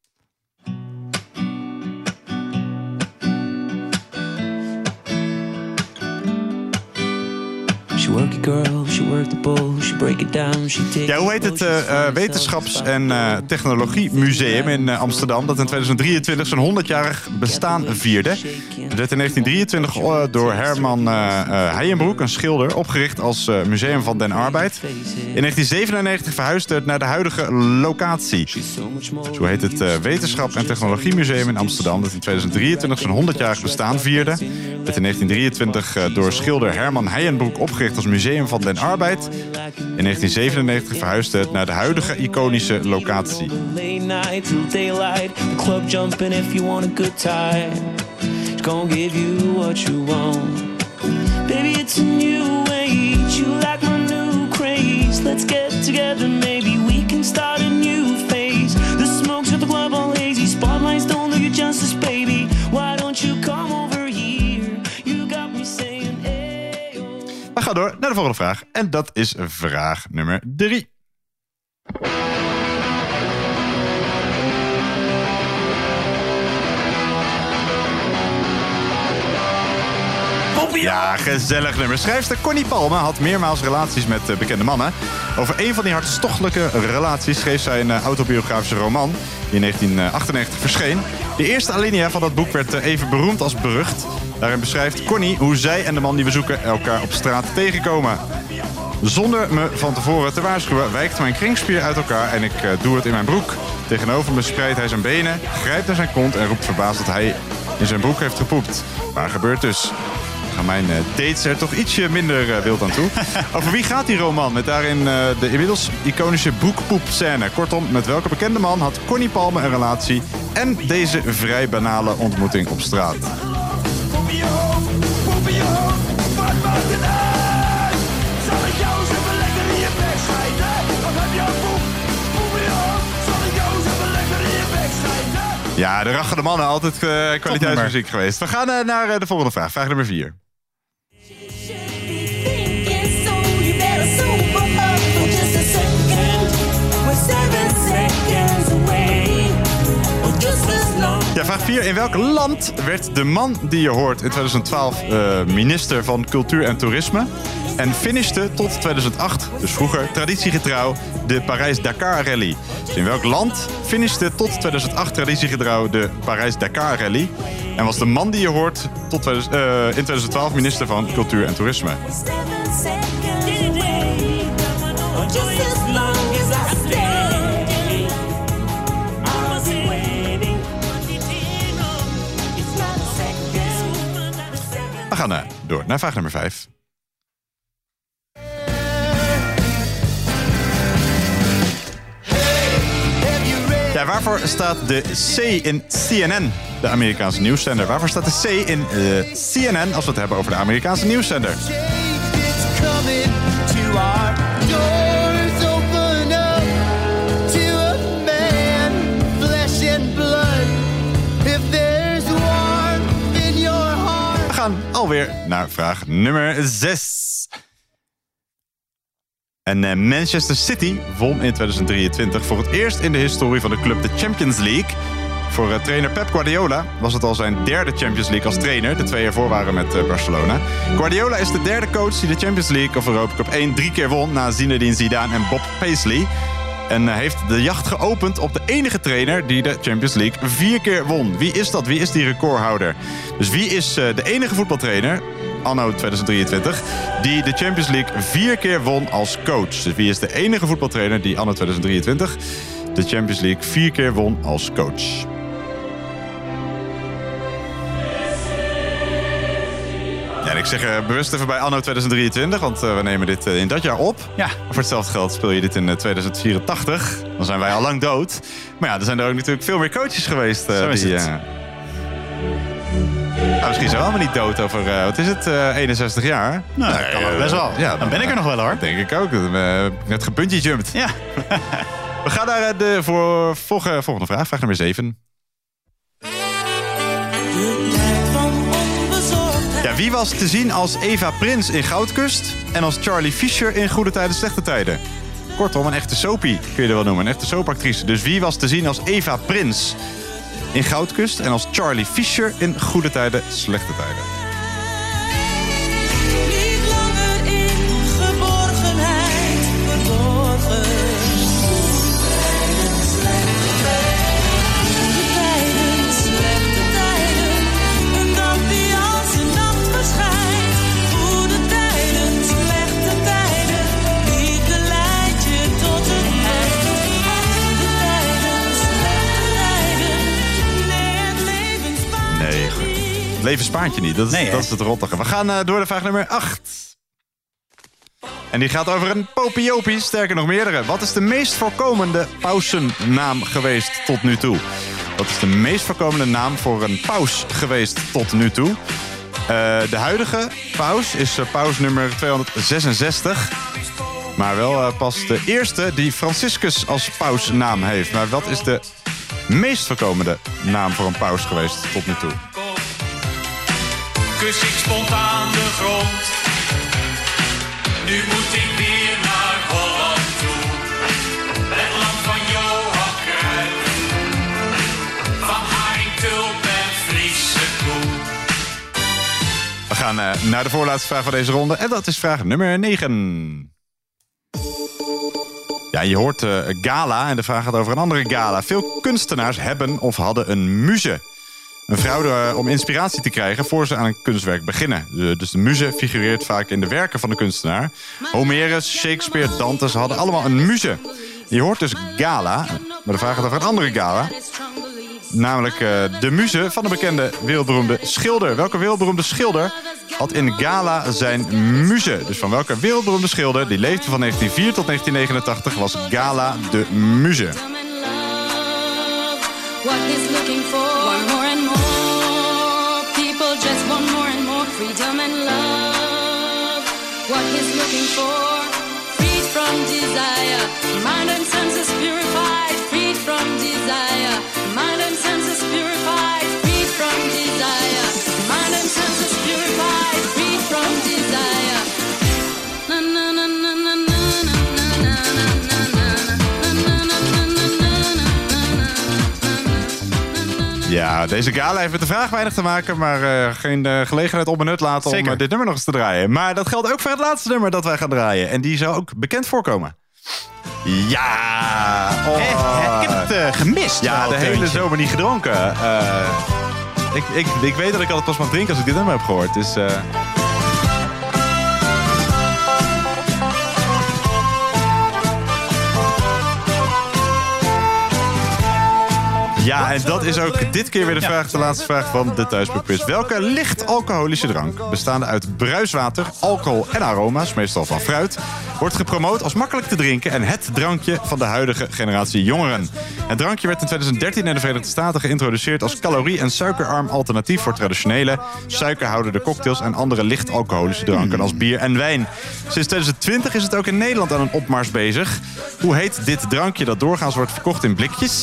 Ja, hoe heet het uh, uh, Wetenschaps- en uh, Technologiemuseum in uh, Amsterdam dat in tweeduizend drieëntwintig zijn honderdjarig bestaan vierde. Het werd in negentien drieëntwintig uh, door Herman uh, uh, Heijenbroek, een schilder, opgericht als uh, Museum van den Arbeid. In negentien zevenennegentig verhuisde het naar de huidige locatie. Zo heet het uh, Wetenschap- en Technologiemuseum in Amsterdam dat in tweeduizend drieëntwintig zijn honderdjarig bestaan vierde. Het werd in negentien drieëntwintig uh, door schilder Herman Heijenbroek opgericht als Museum van den Arbeid. In negentien zevenennegentig verhuisde het naar de huidige iconische locatie. We gaan door naar de volgende vraag. En dat is vraag nummer drie. Ja, gezellig nummer. Schrijfster Connie Palme had meermaals relaties met uh, bekende mannen. Over een van die hartstochtelijke relaties schreef zij een uh, autobiografische roman die in negentien achtennegentig verscheen. De eerste alinea van dat boek werd uh, even beroemd als berucht. Daarin beschrijft Connie hoe zij en de man die we zoeken elkaar op straat tegenkomen. Zonder me van tevoren te waarschuwen wijkt mijn kringspier uit elkaar en ik uh, doe het in mijn broek. Tegenover me spreidt hij zijn benen, grijpt naar zijn kont en roept verbaasd dat hij in zijn broek heeft gepoept. Waar gebeurt dus? Gaan mijn uh, dates er toch ietsje minder uh, wild aan toe. Over wie gaat die roman? Met daarin uh, de inmiddels iconische broekpoep-scène. Kortom, met welke bekende man had Connie Palme een relatie en deze vrij banale ontmoeting op straat? Ja, de rachende mannen, altijd uh, kwaliteitsmuziek geweest. We gaan uh, naar uh, de volgende vraag. Vraag nummer vier. Ja, vraag vier. In welk land werd de man die je hoort in tweeduizend twaalf uh, minister van Cultuur en Toerisme en finishte tot tweeduizend acht, dus vroeger traditiegetrouw, de Parijs-Dakar Rally? Dus in welk land finishte tot tweeduizend acht traditiegetrouw de Parijs-Dakar Rally en was de man die je hoort tot uh, in tweeduizend twaalf minister van Cultuur en Toerisme? We gaan uh, door naar vraag nummer vijf. Ja, waarvoor staat de C in C N N, de Amerikaanse nieuwszender? Waarvoor staat de C in uh, C N N als we het hebben over de Amerikaanse nieuwszender? We gaan alweer naar vraag nummer zes. En uh, Manchester City won in tweeduizend drieëntwintig voor het eerst in de historie van de club de Champions League. Voor uh, trainer Pep Guardiola was het al zijn derde Champions League als trainer. De twee ervoor waren met uh, Barcelona. Guardiola is de derde coach die de Champions League of Europa Cup één drie keer won... na Zinedine Zidane en Bob Paisley. En uh, heeft de jacht geopend op de enige trainer die de Champions League vier keer won. Wie is dat? Wie is die recordhouder? Dus wie is uh, de enige voetbaltrainer, anno tweeduizend drieëntwintig... die de Champions League vier keer won als coach? Dus wie is de enige voetbaltrainer die anno tweeduizend drieëntwintig... de Champions League vier keer won als coach? Ja, en ik zeg uh, bewust even bij anno tweeduizend drieëntwintig, want uh, we nemen dit uh, in dat jaar op. Ja. Voor hetzelfde geld speel je dit in uh, tweeduizend vierentachtig. Dan zijn wij al lang dood. Maar ja, er zijn er ook natuurlijk veel meer coaches geweest. Uh, Zo is die, het. Uh... Nou, misschien zijn we allemaal niet dood over, uh, wat is het, uh, eenenzestig jaar? Nou, dat kan wel best wel. Ja, Dan ben ik er nog wel, hoor. Denk ik ook. Uh, net gebungee jumped. Ja. We gaan naar uh, de voor, volgende, volgende vraag, vraag nummer zeven. Ja, wie was te zien als Eva Prins in Goudkust en als Charlie Fisher in Goede Tijden, Slechte Tijden? Kortom, een echte soapie kun je er wel noemen, een echte soapactrice. Dus wie was te zien als Eva Prins in Goudkust en als Charlie Fisher in Goede Tijden, Slechte Tijden? Niet langer in geborgenheid verborgen. Tijden, slechte tijden, een dag die als een nacht verschijnt. Goede tijden, slechte tijden, liefde leidt je tot het eind. Goede tijden, slechte tijden, nee, het leven spaart Nee, je goed. niet. Het leven spaart je niet, dat is, Nee, hè? dat is het rottige. We gaan uh, door naar vraag nummer acht. En die gaat over een popiopie, sterker nog meerdere. Wat is de meest voorkomende pausennaam geweest tot nu toe? Wat is de meest voorkomende naam voor een paus geweest tot nu toe? Uh, de huidige paus is uh, paus nummer tweehonderdzesenzestig. Maar wel uh, pas de eerste die Franciscus als pausnaam heeft. Maar wat is de meest voorkomende naam voor een paus geweest tot nu toe? Kus ik spontaan de grond. Nu moet ik weer naar Holland toe. Het land van Johan Cruijff. Van Haring, Tulp en Friese koe. We gaan uh, naar de voorlaatste vraag van deze ronde. En dat is vraag nummer negen. Ja, je hoort uh, gala en de vraag gaat over een andere gala. Veel kunstenaars hebben of hadden een muze. Een vrouw uh, om inspiratie te krijgen voor ze aan een kunstwerk beginnen. De, dus de muze figureert vaak in de werken van de kunstenaar. Homerus, Shakespeare, Dante, ze hadden allemaal een muze. Je hoort dus gala, maar de vraag gaat over een andere gala. Namelijk uh, de muze van de bekende wereldberoemde schilder. Welke wereldberoemde schilder had in gala zijn muze? Dus van welke wereldberoemde schilder, die leefde van negentien vier tot negentien negenentachtig, was Gala de muze? What he's looking for, one more and more. People just want more and more freedom and love. What he's looking for, freed from desire. Mind and senses purified, freed from desire. Mind and senses purified, freed from desire. Mind and senses purified, freed from desire. Na na na na na na na na na na. Ja, deze gala heeft met de vraag weinig te maken, maar uh, geen uh, gelegenheid onbenut laten Zeker. om uh, dit nummer nog eens te draaien. Maar dat geldt ook voor het laatste nummer dat wij gaan draaien. En die zou ook bekend voorkomen. Ja! Oh. Eh, eh, ik heb het uh, gemist. Ja, wel, de hele Teuntje. zomer niet gedronken. Uh, ik, ik, ik weet dat ik altijd pas mag drinken als ik dit nummer heb gehoord. Dus... Uh... Ja, en dat is ook dit keer weer de vraag, de laatste vraag van de Thuisbroekquiz. Welke licht alcoholische drank, bestaande uit bruiswater, alcohol en aroma's, meestal van fruit, wordt gepromoot als makkelijk te drinken en het drankje van de huidige generatie jongeren? Het drankje werd in tweeduizend dertien in de Verenigde Staten geïntroduceerd als calorie- en suikerarm alternatief voor traditionele suikerhoudende cocktails en andere licht alcoholische dranken als bier en wijn. Sinds tweeduizend twintig is het ook in Nederland aan een opmars bezig. Hoe heet dit drankje dat doorgaans wordt verkocht in blikjes?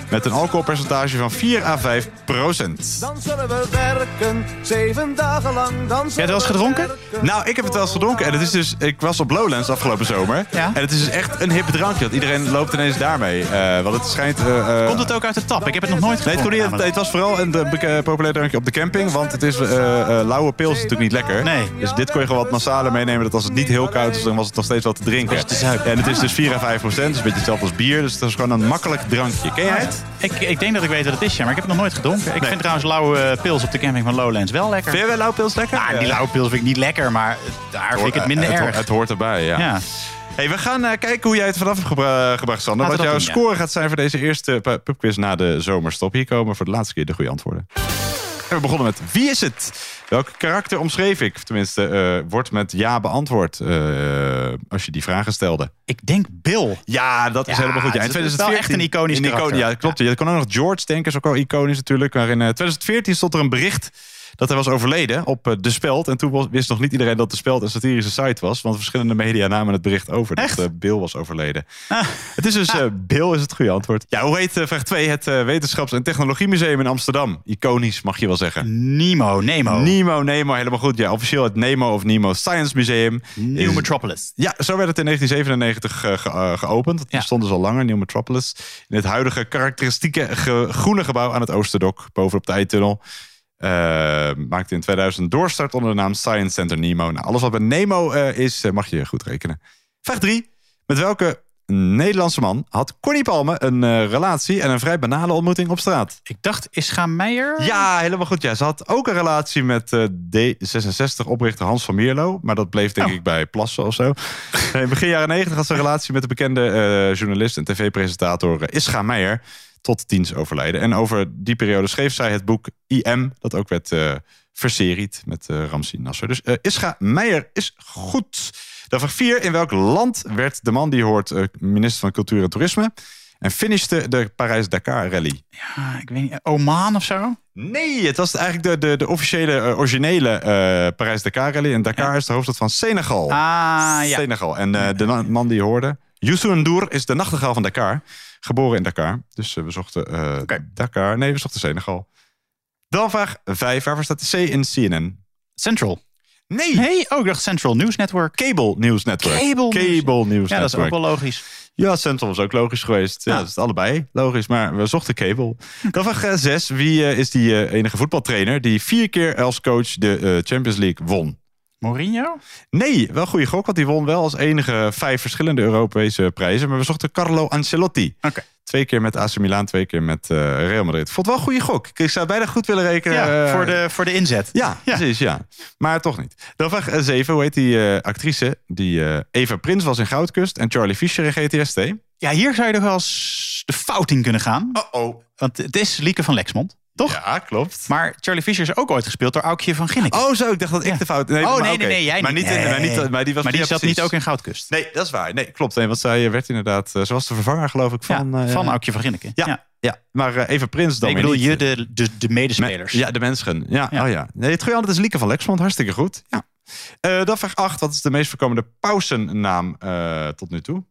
met een alcoholpercentage van vier à vijf procent. Dan zullen we werken, zeven dagen lang. Dan Heb je het wel eens gedronken? Nou, ik heb het wel eens gedronken. En het is dus, ik was op Lowlands afgelopen zomer. Ja? En het is dus echt een hip drankje. Want iedereen loopt ineens daarmee. Uh, want het schijnt... Uh, uh, Komt het ook uit de tap? Ik heb het nog nooit Nee, het, gedronken. kon niet, het, het was vooral een uh, populair drankje op de camping. Want het is uh, uh, lauwe pils is natuurlijk niet lekker. Nee. Dus dit kon je gewoon wat massaler meenemen. Dat als het niet heel koud is, dan was het nog steeds wat te drinken. En het is dus vier à vijf procent. Dus een beetje hetzelfde als bier. Dus het is gewoon een makkelijk drankje. Ken jij het? Ik, ik denk dat ik weet wat het is, ja, maar ik heb het nog nooit gedronken. Ik nee. vind trouwens lauwe uh, pils op de camping van Lowlands wel lekker. Vind je wel lauwe pils lekker? Nou, die lauwe pils vind ik niet lekker, maar daar vind ik het minder het, erg. Het, het hoort erbij, ja. ja. Hey, we gaan uh, kijken hoe jij het vanaf hebt gebra- gebracht, Sander. Wat jouw doen, score ja. gaat zijn voor deze eerste pubquiz na de zomerstop. Hier komen voor de laatste keer de goede antwoorden. En we begonnen met wie is het? Welk karakter omschreef ik? Tenminste, uh, wordt met ja beantwoord uh, als je die vragen stelde. Ik denk Bill. Ja, dat is ja, helemaal goed. Ja, in het is wel echt een iconisch karakter. Icon, ja, klopt. Ja. Je kon ook nog George denken, is ook wel iconisch natuurlijk. Maar in uh, twintig veertien stond er een bericht dat hij was overleden op uh, De Speld. En toen was, wist nog niet iedereen dat De Speld een satirische site was. Want verschillende media namen het bericht over dat uh, Bill was overleden. Ah. Het is dus uh, Bill is het goede antwoord. Ja, hoe heet uh, vraag twee? Het uh, Wetenschaps- en Technologiemuseum in Amsterdam. Iconisch, mag je wel zeggen. Nemo, Nemo. Nemo, Nemo, helemaal goed. Ja, officieel het Nemo of Nemo Science Museum. New is, Metropolis. Ja, zo werd het in negentien zevenennegentig uh, ge- uh, geopend. Het ja. stond dus al langer, New Metropolis. In het huidige karakteristieke ge- groene gebouw aan het Oosterdok, bovenop de Eitunnel. Uh, maakte in tweeduizend doorstart onder de naam Science Center Nemo. Nou, alles wat bij Nemo uh, is, uh, mag je goed rekenen. Vraag drie. Met welke Nederlandse man had Connie Palme een uh, relatie en een vrij banale ontmoeting op straat? Ik dacht Ischa Meijer? Ja, helemaal goed. Ja. Ze had ook een relatie met uh, D zesenzestig-oprichter Hans van Mierlo. Maar dat bleef denk oh. ik bij Plassen of zo. In begin jaren negentig had ze een relatie met de bekende uh, journalist en tv-presentator uh, Ischa Meijer. Tot diens overlijden. En over die periode schreef zij het boek I M. Dat ook werd uh, verseried met uh, Ramzi Nasser. Dus uh, Ischa Meijer is goed. Dan vraag vier. In welk land werd de man die hoort uh, minister van Cultuur en Toerisme? En finishte de Parijs-Dakar rally? Ja, ik weet niet. Oman of zo? Nee, het was eigenlijk de, de, de officiële, uh, originele uh, Parijs-Dakar rally. En Dakar ja. is de hoofdstad van Senegal. Ah, ja. Senegal. En uh, de man die je hoorde, Youssou N'Dour, is de nachtegaal van Dakar. Geboren in Dakar. Dus uh, we zochten uh, okay. Dakar. Nee, we zochten Senegal. Dan vraag vijf. Waarvoor staat de C in C N N? Central. Nee. Nee, oh, ik dacht Central News Network. Cable News Network. Cable, Cable News, News Network. Ja, dat is ook wel logisch. Ja, Central was ook logisch geweest. Ja, ja. Dat is allebei logisch. Maar we zochten Cable. Dan vraag uh, zes. Wie uh, is die uh, enige voetbaltrainer die vier keer als coach de uh, Champions League won? Mourinho? Nee, wel goede gok, want die won wel als enige vijf verschillende Europese prijzen. Maar we zochten Carlo Ancelotti. Okay. Twee keer met A C Milan, twee keer met uh, Real Madrid. Vond wel een goede gok. Ik zou bijna goed willen rekenen. Ja, uh, voor, de, voor de inzet. Ja, ja, precies, ja. Maar toch niet. Dan vraag zeven. Hoe heet die uh, actrice die uh, Eva Prins was in Goudkust en Charlie Fisher in G T S T? Ja, hier zou je nog wel eens de fout in kunnen gaan. Oh-oh. Want het is Lieke van Lexmond. Toch? Ja, klopt. Maar Charlie Fisher is ook ooit gespeeld door Aukje van Ginneken. Oh, zo. Ik dacht dat ik ja. de fout... Nee, oh, maar, nee, okay. nee, nee. Jij maar niet. niet. In, nee. maar, niet maar die, was maar die ja, zat precies. niet ook in Goudkust. Nee, dat is waar. Nee, klopt. Nee, want zij werd inderdaad... Ze was de vervanger, geloof ik, van... Ja, uh, van Aukje van Ginneken. Ja, ja. ja. Maar uh, Eva Prins dan nee, ik bedoel, niet. je de, de, de medespelers. Me, ja, de mensen. Ja, ja. Oh, ja. Nee, het goede antwoord is Lieke van Lexmond. Hartstikke goed. Ja. Uh, dan vraag acht. Wat is de meest voorkomende pausennaam uh, tot nu toe?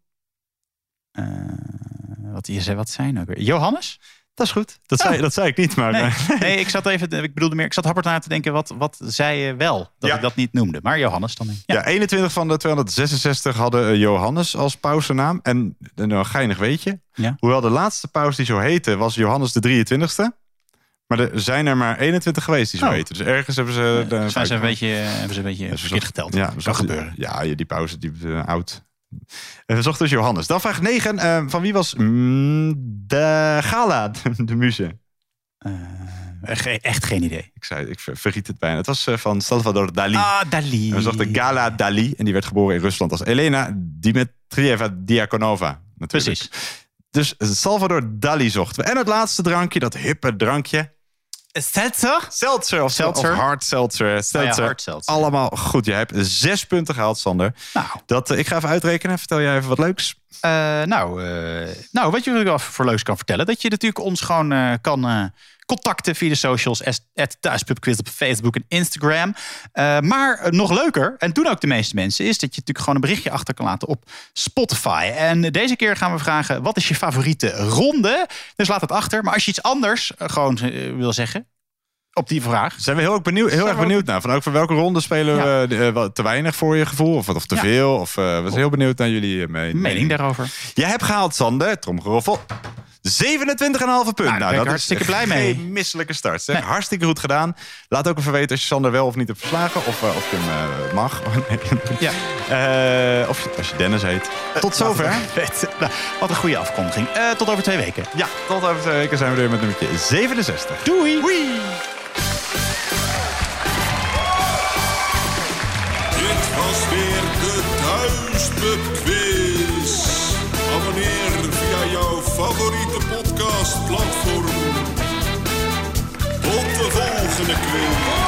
Uh, wat, je zei, wat zijn ook weer? Johannes? Dat is goed. Dat, oh. zei, dat zei ik niet, maar... Nee, nee ik zat even... Ik bedoelde meer... Ik zat hard na te denken, wat, wat zei je wel? Dat ja. ik dat niet noemde. Maar Johannes dan. Ja, ja eenentwintig van de tweehonderdzesenzestig hadden uh, Johannes als pausennaam. En nou, een geinig weetje. Ja. Hoewel de laatste paus die zo heette, was Johannes de drieëntwintigste. Maar er zijn er maar eenentwintig geweest die zo oh. heten. Dus ergens hebben ze... De, ja, zijn ze een beetje, hebben ze een beetje verkeerd zocht, geteld. Ja, dat kan gebeuren. Ja, die pauze, die uh, oud... We zochten dus Johannes. Dan vraag negen. Uh, van wie was mm, de gala, de, de muze? Uh, echt geen idee. Ik zei, ik ver, vergiet het bijna. Het was uh, van Salvador Dali. Ah, Dali. En we zochten Gala Dali. En die werd geboren in Rusland als Elena Dimitrieva Diakonova. Natuurlijk. Precies. Dus Salvador Dali zochten we. En het laatste drankje, dat hippe drankje. Seltzer? Seltzer of, seltzer. of hard seltzer. seltzer. Oh ja, hard seltzer. Allemaal goed. Je hebt zes punten gehaald, Sander. Nou. Dat, uh, ik ga even uitrekenen. Vertel jij even wat leuks. Uh, nou, uh, nou, weet je wat ik wel voor leuks kan vertellen? Dat je natuurlijk ons gewoon uh, kan, uh, contacten via de socials. at Thuispubquiz op Facebook en Instagram. Uh, maar uh, nog leuker, en doen ook de meeste mensen... is dat je natuurlijk gewoon een berichtje achter kan laten op Spotify. En deze keer gaan we vragen, wat is je favoriete ronde? Dus laat het achter. Maar als je iets anders uh, gewoon uh, wil zeggen... op die vraag. Zijn we heel, benieuwd, heel erg benieuwd naar. Van ook van welke ronde spelen we ja. uh, te weinig voor je gevoel? Of, of te ja. veel? Of, uh, we zijn heel benieuwd naar jullie uh, mening. mening daarover. Jij hebt gehaald, Sander, tromgeroffel. zevenentwintig komma vijf punt. Nou, nou, dat is hartstikke blij mee. Geen misselijke start. Zeg. Nee. Hartstikke goed gedaan. Laat ook even weten als je Sander wel of niet hebt verslagen. Of, uh, of je hem uh, mag. ja. uh, of je, als je Dennis heet. Tot zover. nou, wat een goede afkondiging. Uh, tot over twee weken. Ja, tot over twee weken zijn we weer met nummertje zevenenzestig. Doei. Doei. Dit was weer de Thuispubquiz. Abonneer via jouw favoriete podcastplatform. Tot de volgende quiz.